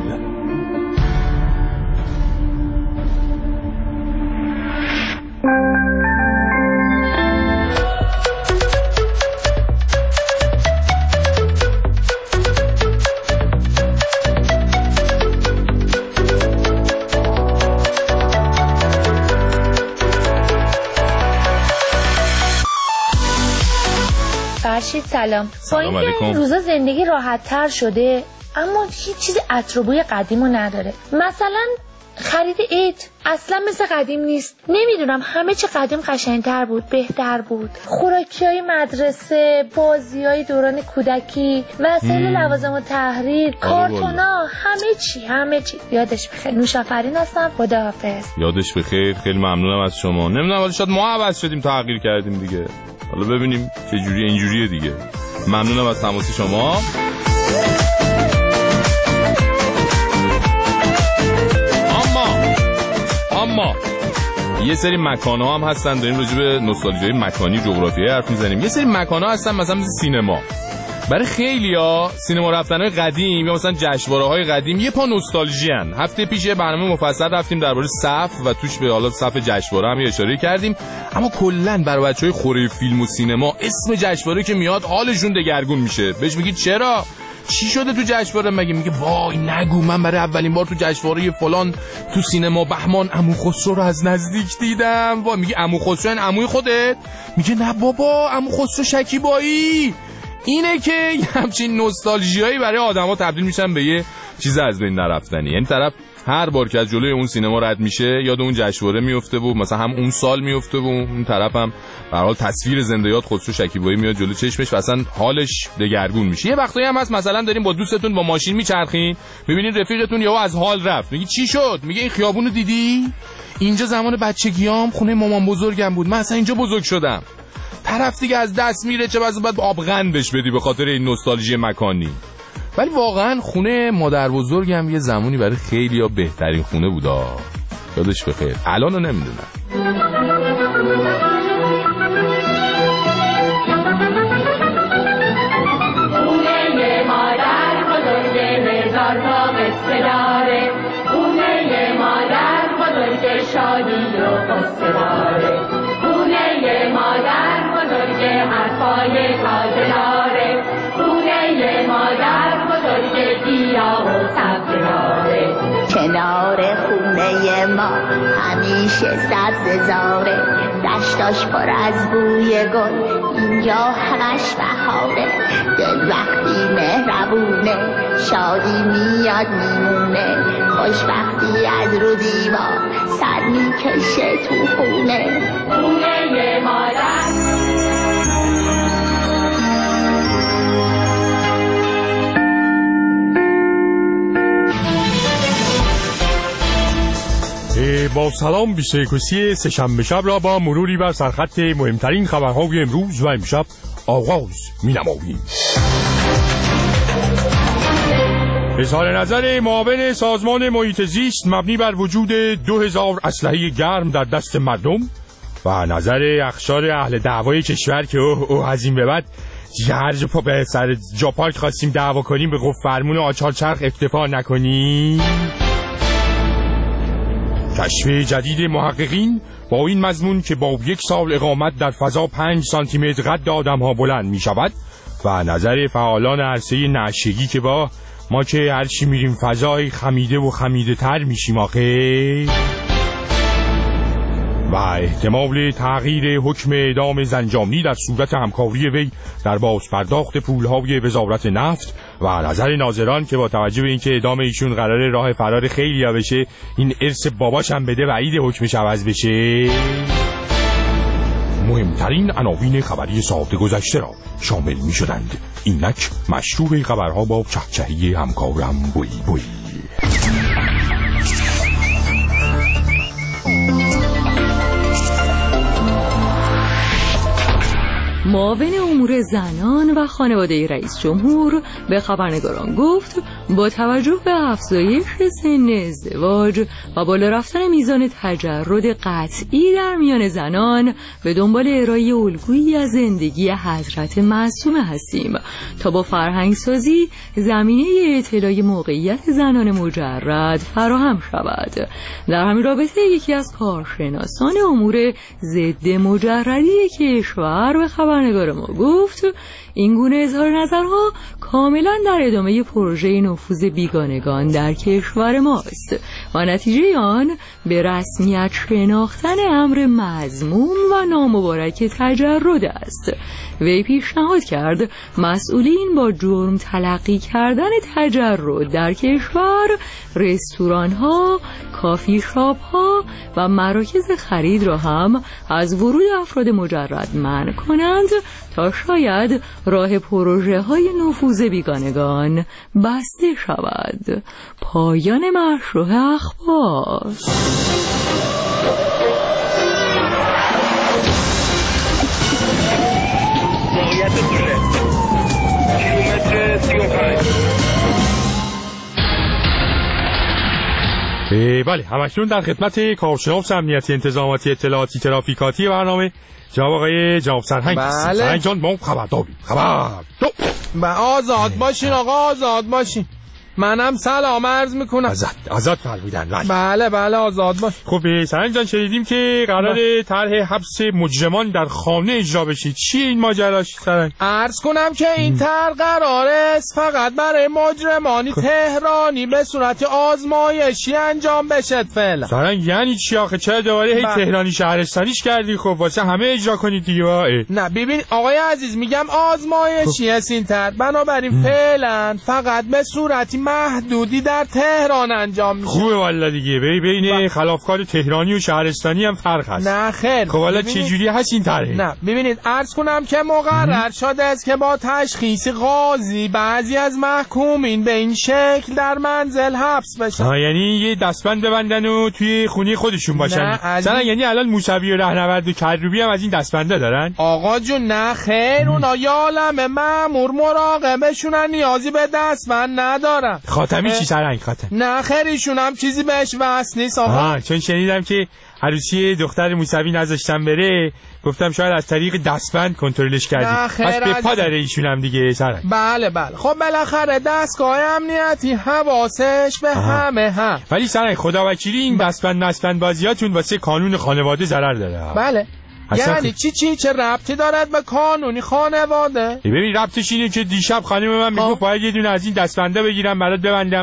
[SPEAKER 19] فرشید سلام. با اینکه این روزا زندگی راحت تر شده اما هیچ چیز عطر و بوی قدیمو نداره. مثلا خرید عید اصلا مثل قدیم نیست. نمیدونم همه چی قدیم قشنگتر بود، بهتر بود. خوراکیای مدرسه، بازیای دوران کودکی، وسایل لوازم التحریر، کارتونا، همه چی. یادش بخیر. نوشافرین هستم. خداحافظ.
[SPEAKER 2] یادش بخیر. خیلی ممنونم از شما. نمیدونم ولی شاید ما عوض شدیم، تغییر کردیم دیگه. حالا ببینیم چه جوری اینجوریه دیگه. ممنونم از تماس شما. اما یه سری مکان‌ها هم هستن، داریم راجع به نوستالژی مکانی جغرافیایی حرف میزنیم. یه سری مکان‌ها هستن مثلا سینما. برای خیلیا سینما رفتن‌های قدیم یا مثلا جشنواره‌های قدیم یه پا نوستالژی ان. هفته پیش یه برنامه مفصل رفتیم درباره صف و توش به حالا صف جشنواره هم اشاره کردیم. اما کلاً برای بچهای خوره فیلم و سینما اسم جشنواره که میاد حالشون دگرگون میشه. بهش میگی چرا؟ چی شده تو جشنواره؟ میگه وای نگو، من برای اولین بار تو جشنواره فلان تو سینما بهمان عمو خسرو رو از نزدیک دیدم. وای میگه عمو خسرو این عموی خودت؟ میگه نه بابا عمو خسرو شکیبایی. اینه که همچین نوستالژیایی برای آدما تبدیل میشن به یه چیز از بین نرفتنی. یعنی طرف هر بار که از جلوی اون سینما رد میشه یاد اون جشنواره میفته و مثلا هم اون سال میفته و اون طرف هم به هر حال تصویر زنده یاد خسرو شکیبایی میاد جلو چشمش و اصلا حالش دگرگون میشه. یه وقتایی هم هست مثلا دارین با دوستتون با ماشین میچرخین، میبینین رفیقتون یهو از حال رفت، میگی چی شد؟ میگه این خیابونو دیدی؟ اینجا زمان بچگیام خونه مامان بزرگم بود، من اصلا اینجا بزرگ شدم. طرف دیگه از دست میره، چه بس بعد آبغن بهش بدی به خاطر این نوستالژی مکانی. ولی واقعا خونه مادر بزرگم یه زمانی برای خیلیا بهترین خونه بودا. یادش بخیر. الانو نمیدونم.
[SPEAKER 10] خونه مادر بزرگ هزار تا قصه داره، خونه مادر بزرگ شادی و قصه داره، خونه مادر بزرگ حرفای تازه داره، خونه مادر بزرگ گیاه و سبزه داره.
[SPEAKER 20] کنار خونه
[SPEAKER 10] ما همیشه سبززاره، دشتاش پر از بوی گل، اینجا همش بهاره. دل وقتی مهربونه، شادی میاد میمونه، خوشبختی از رو دیوار سر میکشه تو خونه. خونه مادر.
[SPEAKER 8] با سلام 21 سه‌شنبه شب را با مروری بر سرخط مهمترین خبرهای امروز و امشب آغاز می‌نماییم. اظهار نظر معاون سازمان محیط زیست مبنی بر وجود 2000 اسلحه گرم در دست مردم و نظر اخشار اهل دعوای کشور که از این به بعد هر جا به سر جا پارک خواستیم دعوا کنیم به گفت فرمون آچار چرخ اکتفا نکنیم. کشف جدید محققین با این مضمون که با 1 سال اقامت در فضا 5 سانتی متر قد آدم‌ها بلند می شود و نظر فعالان عرصه نعشگی که با ما که هرچی میریم فضای خمیده و خمیده تر میشیم آخه، و احتمال تغییر حکم اعدام زنجانی در صورت همکاری وی در بازپرداخت پولهای وزارت نفت و نظر ناظران که با توجه به اینکه اعدام ایشون قراره راه فرار خیلی ها بشه، این ارث باباش هم بده و عید حکمش عوض بشه. مهمترین عناوین خبری ساعت گذشته را شامل می شدند. اینک مشروع خبرها با چهچهی همکارم بوی بوی.
[SPEAKER 20] معاون امور زنان و خانواده رئیس جمهور به خبرنگاران گفت با توجه به افزایش سن ازدواج و بالا رفتن میزان تجرد قطعی در میان زنان به دنبال ارائه الگویی از زندگی حضرت معصومه هستیم تا با فرهنگسازی زمینه اطلاع موقعیت زنان مجرد فراهم شود. در همین رابطه یکی از کارشناسان امور ضد مجردی کشور به خبرنگار ما گفت این گونه اظهار نظرها کاملا در ادامه پروژه نفوذ بیگانگان در کشور ماست و نتیجه آن به رسمیت شناختن امر مذموم و نامبارک تجرد است. وی پیشنهاد کرد مسئولین با جرم تلقی کردن تجرد در کشور رستوران ها، کافی شاپ ها و مراکز خرید را هم از ورود افراد مجرد منع کنند تا شاید راه پروژه های نفوذ بیگانگان بسته شود. پایان مشروع اخبار.
[SPEAKER 8] بله، همکنون در خدمت کارشناس امنیتی انتظاماتی اطلاعاتی ترافیکاتی برنامه جناب آقای جناب سرهنگ.
[SPEAKER 17] بله.
[SPEAKER 8] سرهنگ جان ما خبر داریم.
[SPEAKER 17] آزاد باشین آقا، آزاد باشین. منم سلام عرض میکنم.
[SPEAKER 8] آزاد فرمودن.
[SPEAKER 17] بله آزاد باش.
[SPEAKER 8] خب سرهنگ جان شنیدیم که قراره طرح حبس مجرمان در خانه اجرا بشه. چیه این ماجراش سرهنگ؟
[SPEAKER 17] عرض کنم که این طرح قراره است فقط برای مجرمانی تهرانی به صورت آزمایشی انجام بشه فعلا.
[SPEAKER 8] سرهنگ یعنی چی آخه؟ چرا دوباره هی تهرانی شهرستانیش کردی؟ خب واسه همه اجرا کنید دیگه.
[SPEAKER 17] نه ببین آقای عزیز، میگم آزمایشی است این طرح، بنابراین فعلا فقط به صورتی محدودی در تهران انجام میشه.
[SPEAKER 8] خوبه والا دیگه. بین خلافکار تهرانی و شهرستانی هم فرق هست.
[SPEAKER 17] نه خیر.
[SPEAKER 8] خب والا چه جوری هست این طرح؟
[SPEAKER 17] نه ببینید عرض کنم که مقرر شده است که با تشخیص قاضی بعضی از محکومین به این شکل در منزل حبس بشن.
[SPEAKER 8] یعنی یه دستبند ببندن و توی خونه خودشون باشن. مثلا یعنی الان موسوی و رهنورد و کروبی هم از این دستبنده دارن؟
[SPEAKER 17] آقا جون نه خیر، اونا یه عالمه مأمور مراقبشونن، نیازی به دستبند ندارن.
[SPEAKER 8] خاتمی چی سرهنگ خاتم؟
[SPEAKER 17] نه خیر، ایشون هم چیزی بهش وصل نیست آقا.
[SPEAKER 8] چون شنیدم که عروسی دختر موسوی نذاشتن بره، گفتم شاید از طریق دستبند کنترلش کردی. پس به پا داره ایشون هم دیگه سرهنگ.
[SPEAKER 17] بله خب بالاخره دستگاه امنیتی حواسش به همه هم.
[SPEAKER 8] ولی سرهنگ خداوکیلی این دستبند بازیاتون واسه قانون خانواده ضرر داره.
[SPEAKER 17] بله یعنی چه ربطی دارد به قانونی خانواده؟
[SPEAKER 8] ببین ربطش اینه که دیشب خانم من میگفت باید یه دونه از این دستبنده بگیرم برات ببندم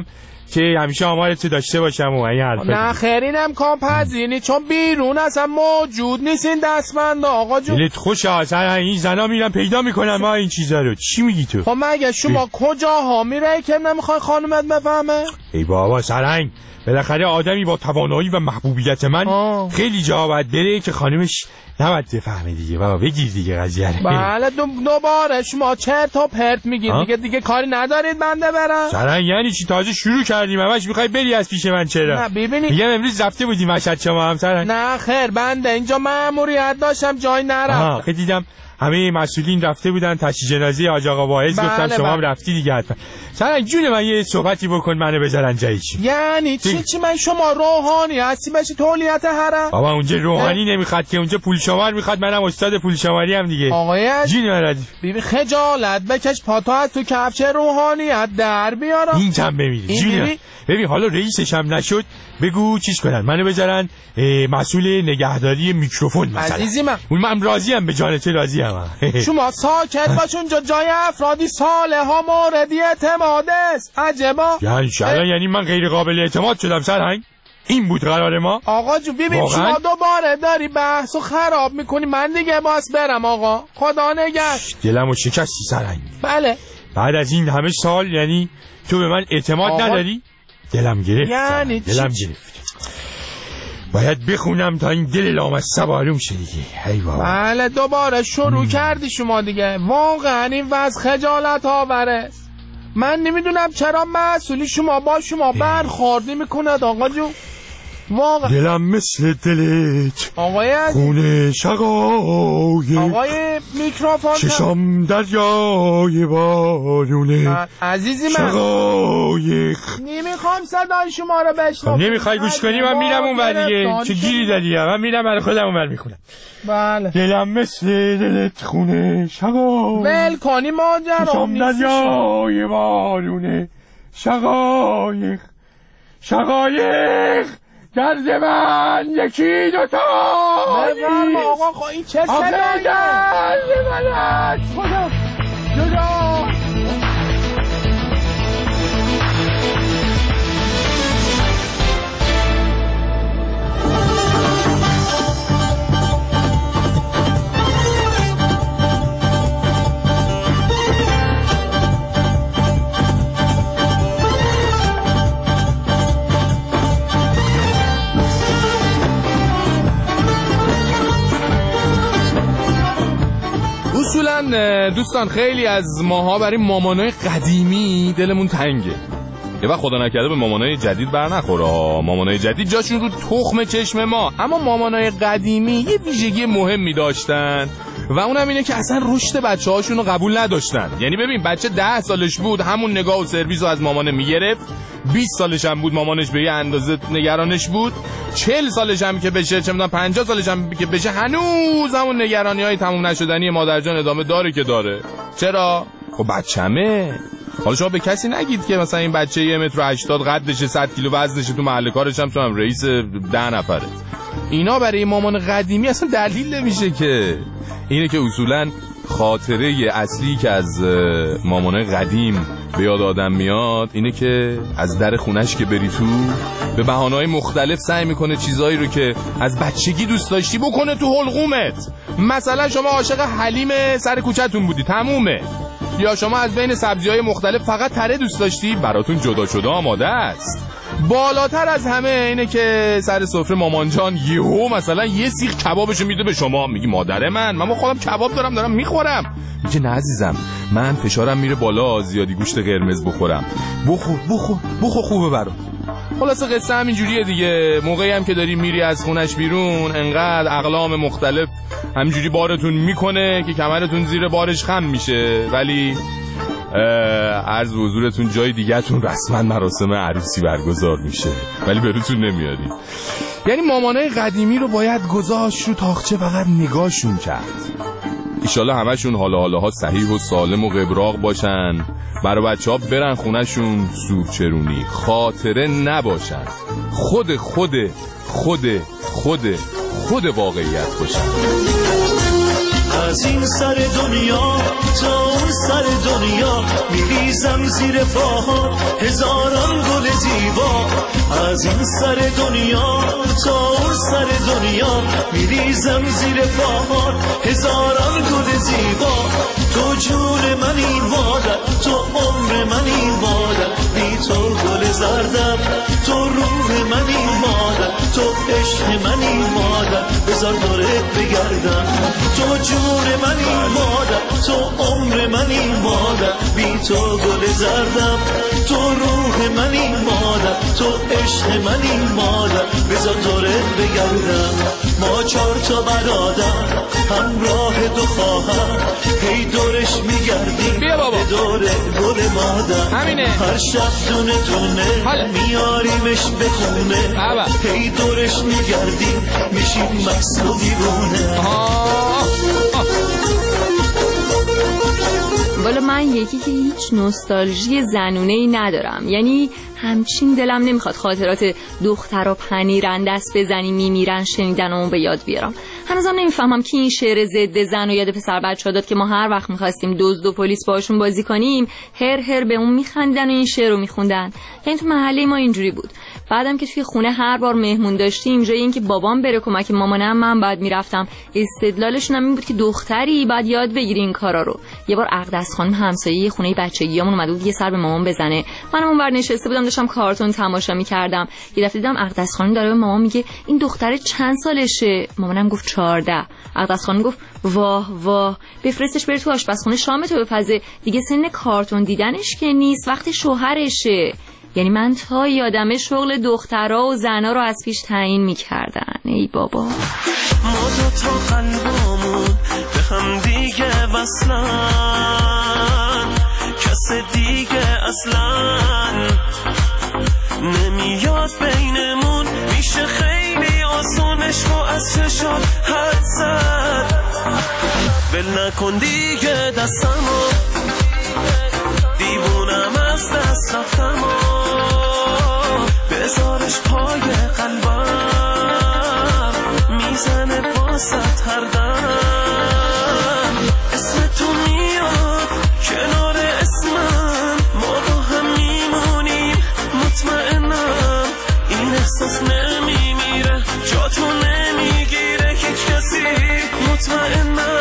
[SPEAKER 8] که همیشه آمارت داشته باشم و این حرفا.
[SPEAKER 17] نه خیر این امکان پذیر نیست چون بیرون اصلا موجود نیست این دستمند آقا جون.
[SPEAKER 8] دلت خوشه اصلا این زنا میرن پیدا میکنن ما این چیزا رو. چی میگی تو؟
[SPEAKER 17] خب مگه شما کجاها میره که نمیخوای خانومت بفهمه؟
[SPEAKER 8] ای بابا سرنگ بالاخره آدمی با توانایی و محبوبیت من خیلی جا باید بره که خانومش نباید بفهمه دیگه. بابا بگیر دیگه قضیه رو.
[SPEAKER 17] بله دوباره شما چرت و پرت میگید دیگه کاری ندارید بنده برم.
[SPEAKER 8] سرنگ یعنی چی تازه شروع کردیم همش میخوای بری از پیش من چرا؟
[SPEAKER 17] نه ببینید
[SPEAKER 8] میگم امروز رفته بودیم مشهد شما هم سرنگ.
[SPEAKER 17] نه خیر بنده اینجا مأموریت داشتم جای نرفتم.
[SPEAKER 8] خیلی دیدم همه مسئولین رفته بودن تشییع جنازه حاج آقا واعظ. گفتم شما هم رفتی دیگه حتما. سرنگ جون من یه صحبتی بکن منو بذارن جایی چی.
[SPEAKER 17] یعنی چی من شما روحانی هستی بشی تولیت حرم؟
[SPEAKER 8] بابا اونجا روحانی نمیخواد که اونجا پول شمار میخواد. منم استاد پول شماری هم دیگه.
[SPEAKER 17] آقای
[SPEAKER 8] جون من
[SPEAKER 17] ببین خجالت بکش پاتو از تو کفش روحانیت در بیارم.
[SPEAKER 8] این تم بمیری جون. ببین حالا رئیسش هم نشد بگو چیز کنن منو بذارن مسئول نگهداری میکروفون مثلا.
[SPEAKER 17] عزیزی
[SPEAKER 8] من راضی ام به جان تو راضی ام.
[SPEAKER 17] شما ساکت باش اونجا جای افرادی صالح ها موردی اعتماد است. عجبا
[SPEAKER 8] یعنی من غیر قابل اعتماد شدم سرهنگ؟ این بود قرار ما؟
[SPEAKER 17] آقا جو ببین شما دوباره داری بحثو خراب میکنی. من دیگه باس برم آقا خدا نگهدار.
[SPEAKER 8] دلمو شکستی سرهنگ.
[SPEAKER 17] بله
[SPEAKER 8] بعد از این همه سال یعنی تو به من اعتماد نداری؟ دلم گرفت.
[SPEAKER 17] یعنی
[SPEAKER 8] دلم گرفت. باید بخونم تا این دل لامصب معلوم شه دیگه. ای بابا.
[SPEAKER 17] بله دوباره شروع کردی شما دیگه. واقعا این وضع خجالت آوره. من نمیدونم چرا مسئولی شما با شما برخوردی میکند آقا جون. واقعا
[SPEAKER 8] دلم مثل دلت
[SPEAKER 17] آقای
[SPEAKER 8] خونه شقایق.
[SPEAKER 17] آقای میکروفون
[SPEAKER 8] چشم دریای بارونه.
[SPEAKER 17] عزیزی من
[SPEAKER 8] شقایق
[SPEAKER 17] نمیخوام صدای شما رو بشنوم.
[SPEAKER 8] نمیخوای گوش کنی من میرم اون ور دیگه. چه گیری داری؟ من میرم برای خودم اون ور میخونم.
[SPEAKER 17] بله
[SPEAKER 8] دلم مثل دلت خونه شقایق
[SPEAKER 17] ول کنی ماجرا.
[SPEAKER 8] چشم دریای بارونه. شقایق شقایق درد من یکی دوتا
[SPEAKER 17] بفرما آقا. خب این چه صداییه؟
[SPEAKER 8] درد من است خدا جدا.
[SPEAKER 2] اصولا دوستان خیلی از ماها برای مامانای قدیمی دلمون تنگه. یه وقت خدا نکرده به مامانای جدید بر نخوره. مامانای جدید جاشون رو تخم چشم ما. اما مامانای قدیمی یه ویژگی مهمی داشتن و اونم اینه که اصلا رشد بچه هاشون رو قبول نداشتن. یعنی ببین بچه 10 سالش بود همون نگاه و سرویس رو از مامانه میگرفت. 20 سالش هم بود مامانش به یه اندازه نگرانش بود. 40 سالش هم که بشه چه میدونم 50 سالش هم که بشه هنوز همون نگرانی‌های تموم نشدنی مادرجان ادامه داره که داره. چرا؟ خب بچه‌مه. حالا شما به کسی نگید که مثلا این بچه 1.80 متر قدشه 100 کیلو وزنشه تو محل کارش هم تو رئیس 10 نفره. اینا برای مامان قدیمی اصلا دلیل نمیشه که. اینه که اصولا خاطره اصلی که از مامانای قدیم به یاد آدم میاد اینه که از در خونش که بری تو به بهانه‌های مختلف سعی میکنه چیزایی رو که از بچگی دوست داشتی بکنه تو حلقومت. مثلا شما عاشق حلیم سر کوچه‌تون بودی تمومه. یا شما از بین سبزی‌های مختلف فقط تره دوست داشتی براتون جدا شده آماده است. بالاتر از همه اینه که سر سفره مامان جان یهو مثلا یه سیخ کبابشو میده به شما. میگی مادر من خودم کباب دارم میخورم. میگه نه عزیزم من فشارم میره بالا زیادی گوشت قرمز بخورم. بخور خوبه برات. خلاصه قصه همینجوریه دیگه. موقعی هم که داری میری از خونش بیرون انقدر اقلام مختلف همینجوری بارتون میکنه که کمرتون زیر بارش خم میشه. ولی عرض به حضورتون جای دیگه‌تون رسما مراسم عروسی برگزار میشه ولی بروتون نمیارید. یعنی مامانای قدیمی رو باید گذاشت رو تاقچه فقط نگاهشون کرد. ایشالله همشون حالا ها صحیح و سالم و قبراق باشن. برای بچه‌ها برن خونهشون سوپ چرونی خاطره نباشن. خود واقعیت باشن.
[SPEAKER 1] از این سر دنیا تا اون سر دنیا میریزم زیر پاها هزاران گل زیبا. از این سر دنیا تا اون سر دنیا میریزم زیر پاهات هزاران گل زیبا. تو جون منی مادر، تو عمر منی مادر، بی تو گل زردم، تو روح منی مادر، تو عشق منی مادر، بذار دورت بگردم. تو جون منی مادر، تو عمر منی مادر، بی تو گل زردم، تو روح منی مادر، تو عشق منی مادر، بذار دورت بگردم. ما 4 تا برادر همراه 2 خواهر هی دورش میگردیم به دور گل مادر.
[SPEAKER 17] همینه.
[SPEAKER 1] هر شب دونه دونه میاریمش به خونه هی دورش میگردیم میشیم مست و دیوونه.
[SPEAKER 20] والا من یکی که هیچ نوستالژی زنونه‌ای ندارم، یعنی همچین دلم نمیخواد خاطرات دخترها پنیرن دست بزنی میمیرن شنیدن اون به یاد بیارم. هنوزم نمیفهمم کی این شعر ضد زن و یاد پسر بچه‌ها داد که ما هر وقت میخواستیم دزد و پلیس باشون بازی کنیم هر به اون میخندن و این شعر رو میخوندن. یعنی تو محله ما اینجوری بود. بعدم که توی خونه هر بار مهمون داشتیم جای اینکه بابام بره کمک مامانم من بعد میرفتم. استدلالشون هم این بود که دختری بعد یاد بگیری این کارا رو. یه بار عقدس خانم همسایه خونه بچگیامون اومد بود یه سر به مامان بزنه. منم اونور نشسته بودم داشتم کارتون تماشا می‌کردم. یه دفعه دیدم عقدس خانم داره به مامان میگه این دختره چند سالشه؟ مامانم گفت 14. عقدس خانم گفت واه واه بفرستش بره تو آشپزخونه شامتو بپزه، دیگه سن کارتون دیدنش که نیست، وقت شوهرشه. یعنی من تا یادمه شغل دخترها و زنها رو از پیش تعیین میکردن. ای بابا
[SPEAKER 1] ما 2 تا قلبمون به هم دیگه وصلن، کس دیگه اصلا نمیاد بینمون، میشه خیلی آسونش رو از چشات حد زد. ول نکن دیگه دستمو، دیوونم از دست رفتمو، بذارش پای قلبم میزنه واسط هر دم. اسم تو میاد کنار اسمم، ما با هم میمونیم مطمئنم، این احساس نمیمیره جاتو نمیگیره هیچ کسی مطمئنم.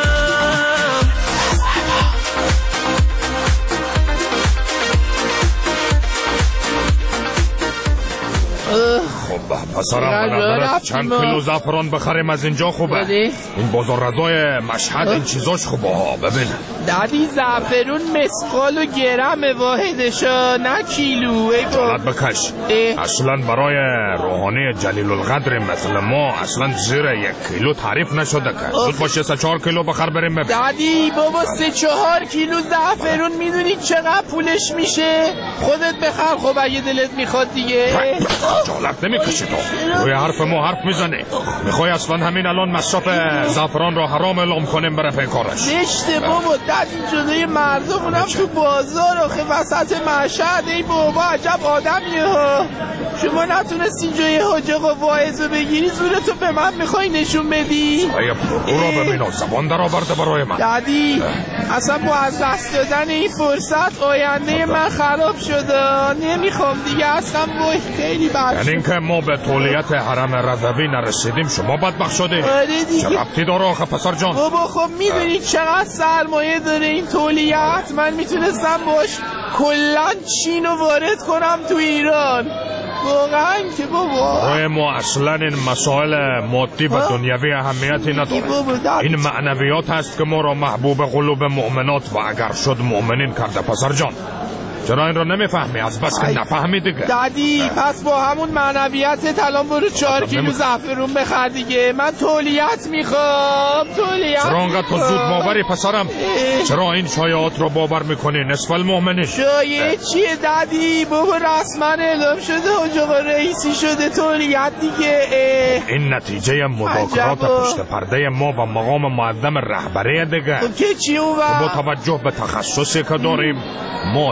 [SPEAKER 8] پسرم به نظرت چند کیلو زعفران بخریم از اینجا خوبه؟ این بازار رضای مشهد این چیزاش خوبه ها. ببین
[SPEAKER 21] دادی زعفرون مسقال و گرم واحدشا نه کیلو. ای
[SPEAKER 8] جالت بکش. اصلا برای روحانی جلیل القدر مثل ما اصلا زیر 1 کیلو تعریف نشده که. زود باشه 3-4 کیلو بخر بریم ببین.
[SPEAKER 21] دادی بابا 3-4 کیلو زعفرون میدونی چقدر پولش میشه؟ خودت بخر خب اگه دلت میخواد دیگه.
[SPEAKER 8] جالت نمیکشی تو روی حرف ما حرف میزنی. میخوای اصلا همین الان مصرف زعفران را حرام اعلام کنیم بره پیکارش؟
[SPEAKER 21] زشته بابا دادی جلوی مردمونم تو بازار آخه وسط مشهد. ای بابا عجب آدمیه ها. شما نتونستی جای حاج آقا واعظو بگیری زورتو به من میخوای نشون بدی؟
[SPEAKER 8] او را ببین زبان در آورده برای من.
[SPEAKER 21] دادی اصلا با از دست دادن این فرصت آینده من خراب شده. نمیخوام دیگه اصلا وای خیلی بد.
[SPEAKER 8] یعنی اینکه ما به تولیت حرم رضوی نرسیدیم شما بدبخت شدید؟ چه ربطی داره آخه پسر جان؟
[SPEAKER 21] بابا خب میدونی چقدر سرمایه داره این تولیت؟ من میتونستم باش کلن چین رو وارد کنم تو ایران واقعا که بابا.
[SPEAKER 8] برای ما اصلا این مسائل مادی و دنیوی اهمیتی نداره. این معنویات هست که ما را محبوب قلوب مؤمنات و اگر شد مؤمنین کرده پسر جان. چرا این رو نمیفهمی؟ از بس که نفهمی دیگه.
[SPEAKER 21] دادی پس با همون معنویت الان برو 4 کیلو زعفرون بخر دیگه. من تولیت میخوام. تولیت
[SPEAKER 8] چرا انقدر تو زود باوری پسرم؟ چرا این شایعات رو باور میکنی؟ نصف المؤمنین.
[SPEAKER 21] شایعه چیه دادی؟ بابا رسما اعلام شده حاج آقا رئیسی شده تولیت دیگه.
[SPEAKER 8] این نتیجه مذاکرات پشت پرده ما و مقام معظم رهبری دیگه.
[SPEAKER 21] که چی اون؟
[SPEAKER 8] با توجه به تخصصی که داریم ما در پشت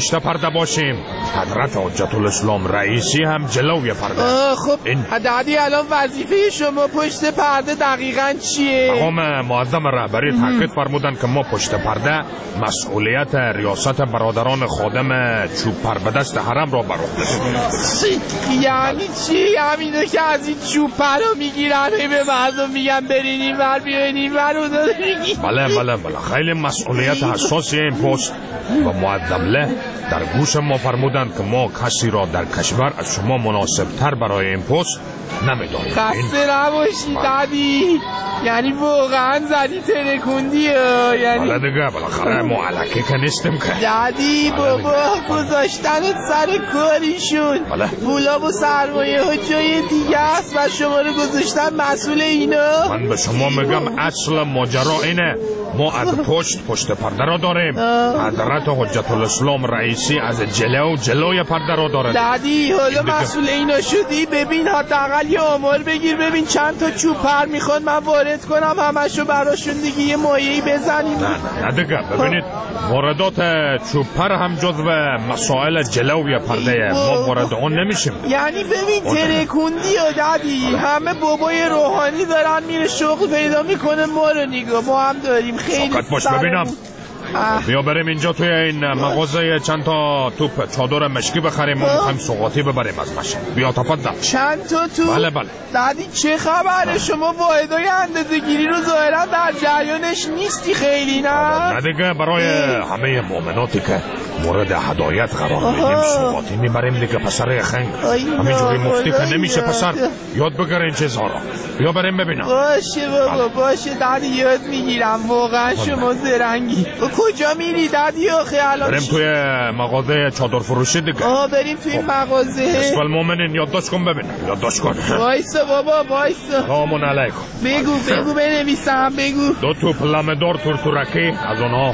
[SPEAKER 8] پشت پرده باشیم، حضرت حجت الاسلام رئیسی هم جلوی پرده.
[SPEAKER 21] خب دادی الان وظیفه شما پشت پرده دقیقاً چیه؟
[SPEAKER 8] مقام معظم رهبری تاکید فرمودن که ما پشت پرده مسئولیت ریاست برادران خادم چوب پر به دست حرم را بر عهده داریم.
[SPEAKER 21] یعنی چی؟ همینه که از این چوب پر رو میگیرن به مردم میگن برین اینور بیاین اینور رو میگی؟
[SPEAKER 8] بله خیلی مسئولیت حساسی این پست و معظمله در گوش ما فرمودند که ما کسی را در کشور از شما مناسب تر برای این پست نمیدانیم.
[SPEAKER 21] خسته نباشی دادی، یعنی واقعا زدی ترکوندی. یعنی
[SPEAKER 8] بله دیگه بالاخره ما علکی که نیستیم که
[SPEAKER 21] دادی بابا گذاشتنت سر کاریشون. پولا و سرمایه ها جای دیگه است و شما رو گذاشتن مسئول اینا.
[SPEAKER 8] من به شما میگم اصل ماجرا اینه، ما از پشت پرده را داریم، حضرت حجت الاسلام رئیسی از جلوی پرده را داره.
[SPEAKER 21] دادی حالا مسئول اینا شدی، ببین حداقل یه آمار بگیر ببین چند تا چوب پر میخوان من وارد کنم همشو براشون دیگه یه مایه‌ای بزنیم.
[SPEAKER 8] نه دیگه ببینید واردات چوب پر هم جزو مسائل جلوی پرده ما وارد اون نمیشیم.
[SPEAKER 21] یعنی ببین ترکوندی یا دادی همه بابای روحانی دارن میره شغل پیدا میکنه ما رو نگاه ما هم داریم خیلی
[SPEAKER 8] ساکت باش ببینم. بیا بریم اینجا توی این مغازه چند تا توپ چادر مشکی بخریم و میخوایم سوغاتی ببریم از مشک. بیا تفضل.
[SPEAKER 21] چند تا توپ؟
[SPEAKER 8] بله
[SPEAKER 21] دادی چه خبره؟ شما واحدهای اندازه گیری رو ظاهرا در جریانش نیستی خیلی نه
[SPEAKER 8] دیگه برای همه مؤمناتی که مورد هدایت قرار میدیم سوغاتی میبریم دیگه پسر خنگ. همینجوری مفتی که نمیشه پسر، یاد بگیر این چیزها را. بیا بریم ببینم.
[SPEAKER 21] باشه بابا باشه دادی یاد میگیرم واقعا شما زرنگی. کجا میری دادی آخه الان؟
[SPEAKER 8] بریم توی مغازه چادر فروشی دیگه.
[SPEAKER 21] بریم توی مغازه.
[SPEAKER 8] اسم المؤمنین یادداشت کن ببینم. یادداشت کن.
[SPEAKER 21] وایسا بابا وایسا.
[SPEAKER 8] سلام علیکم.
[SPEAKER 21] بگو بنویسم بگو.
[SPEAKER 8] 2 توپ لمه‌دار تورتورکی از اونها.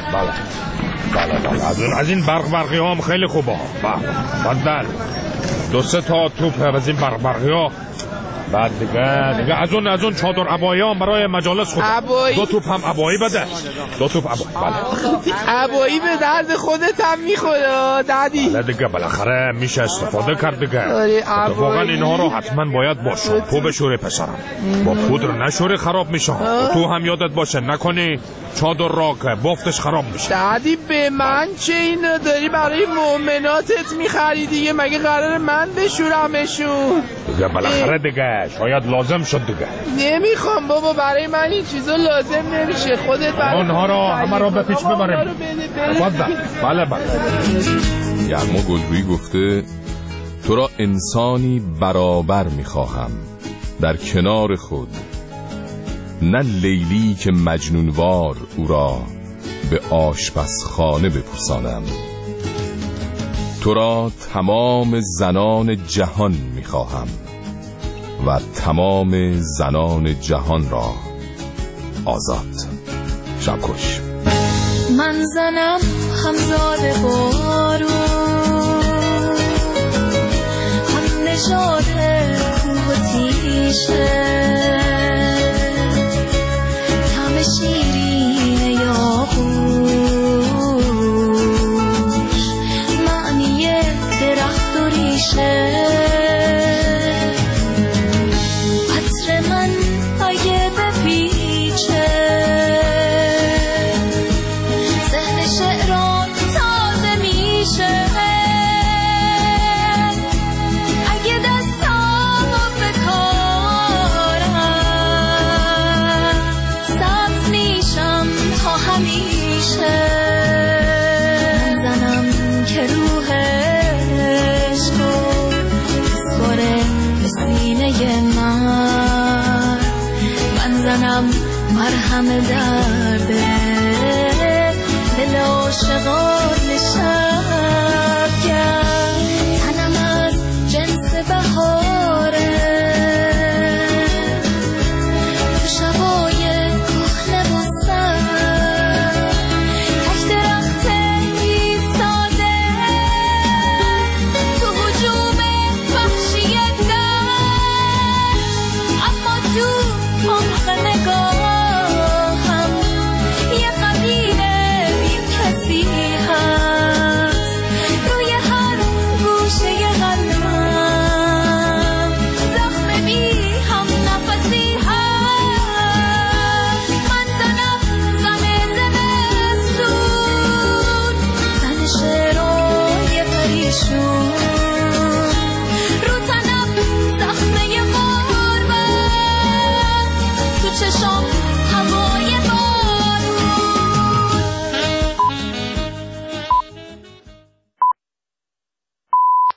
[SPEAKER 8] بله از این برقی ها هم خیلی خوبه. بله 2-3 تا توپ از این برقی ها. بعد دیگه از اون چادر عبایی هم برای مجالس خوبه. 2 توپ هم عبایی بده. 2 توپ عبایی. بله
[SPEAKER 21] عبایی به درد خودت هم میخوره دادی.
[SPEAKER 8] بله دیگه بالاخره میشه استفاده کرد دیگه. واقعا اینها رو حتما باید با شامپو بشوری پسرم. با پودر نشوری خراب میشه. تو هم یادت باشه نکنی چادر را که بافتش خراب میشه.
[SPEAKER 21] دادی به من چه اینو داری برای مؤمناتت میخری دیگه؟ مگه قرار من بشورمشون؟
[SPEAKER 8] دیگه بالاخره دیگه شاید لازم شد دیگه.
[SPEAKER 21] نمیخوام بابا برای من این چیزا لازم نمیشه. خودت برای
[SPEAKER 8] اونها رو همه رو به پیش ببریم. بله
[SPEAKER 18] گرما گلرویی گفته تو را انسانی برابر میخواهم در کنار خود، نه لیلی که مجنونوار او را به آشپزخانه بپوسانم. تو را تمام زنان جهان میخواهم و تمام زنان جهان را آزاد. شبکش.
[SPEAKER 4] من زنم همزاد بارون، هم نژاد کوه و تیشه، طعم شیرین یاقوش، معنی درخت و ریشه. عطر من اگه بپیچه ذهن شعران تازه میشه. اگه دستامو بکارم سبز میشم تا همیشه. من زنم که روحش رو بسپاره به سینه من. من زنم مرهم درده دل عاشقان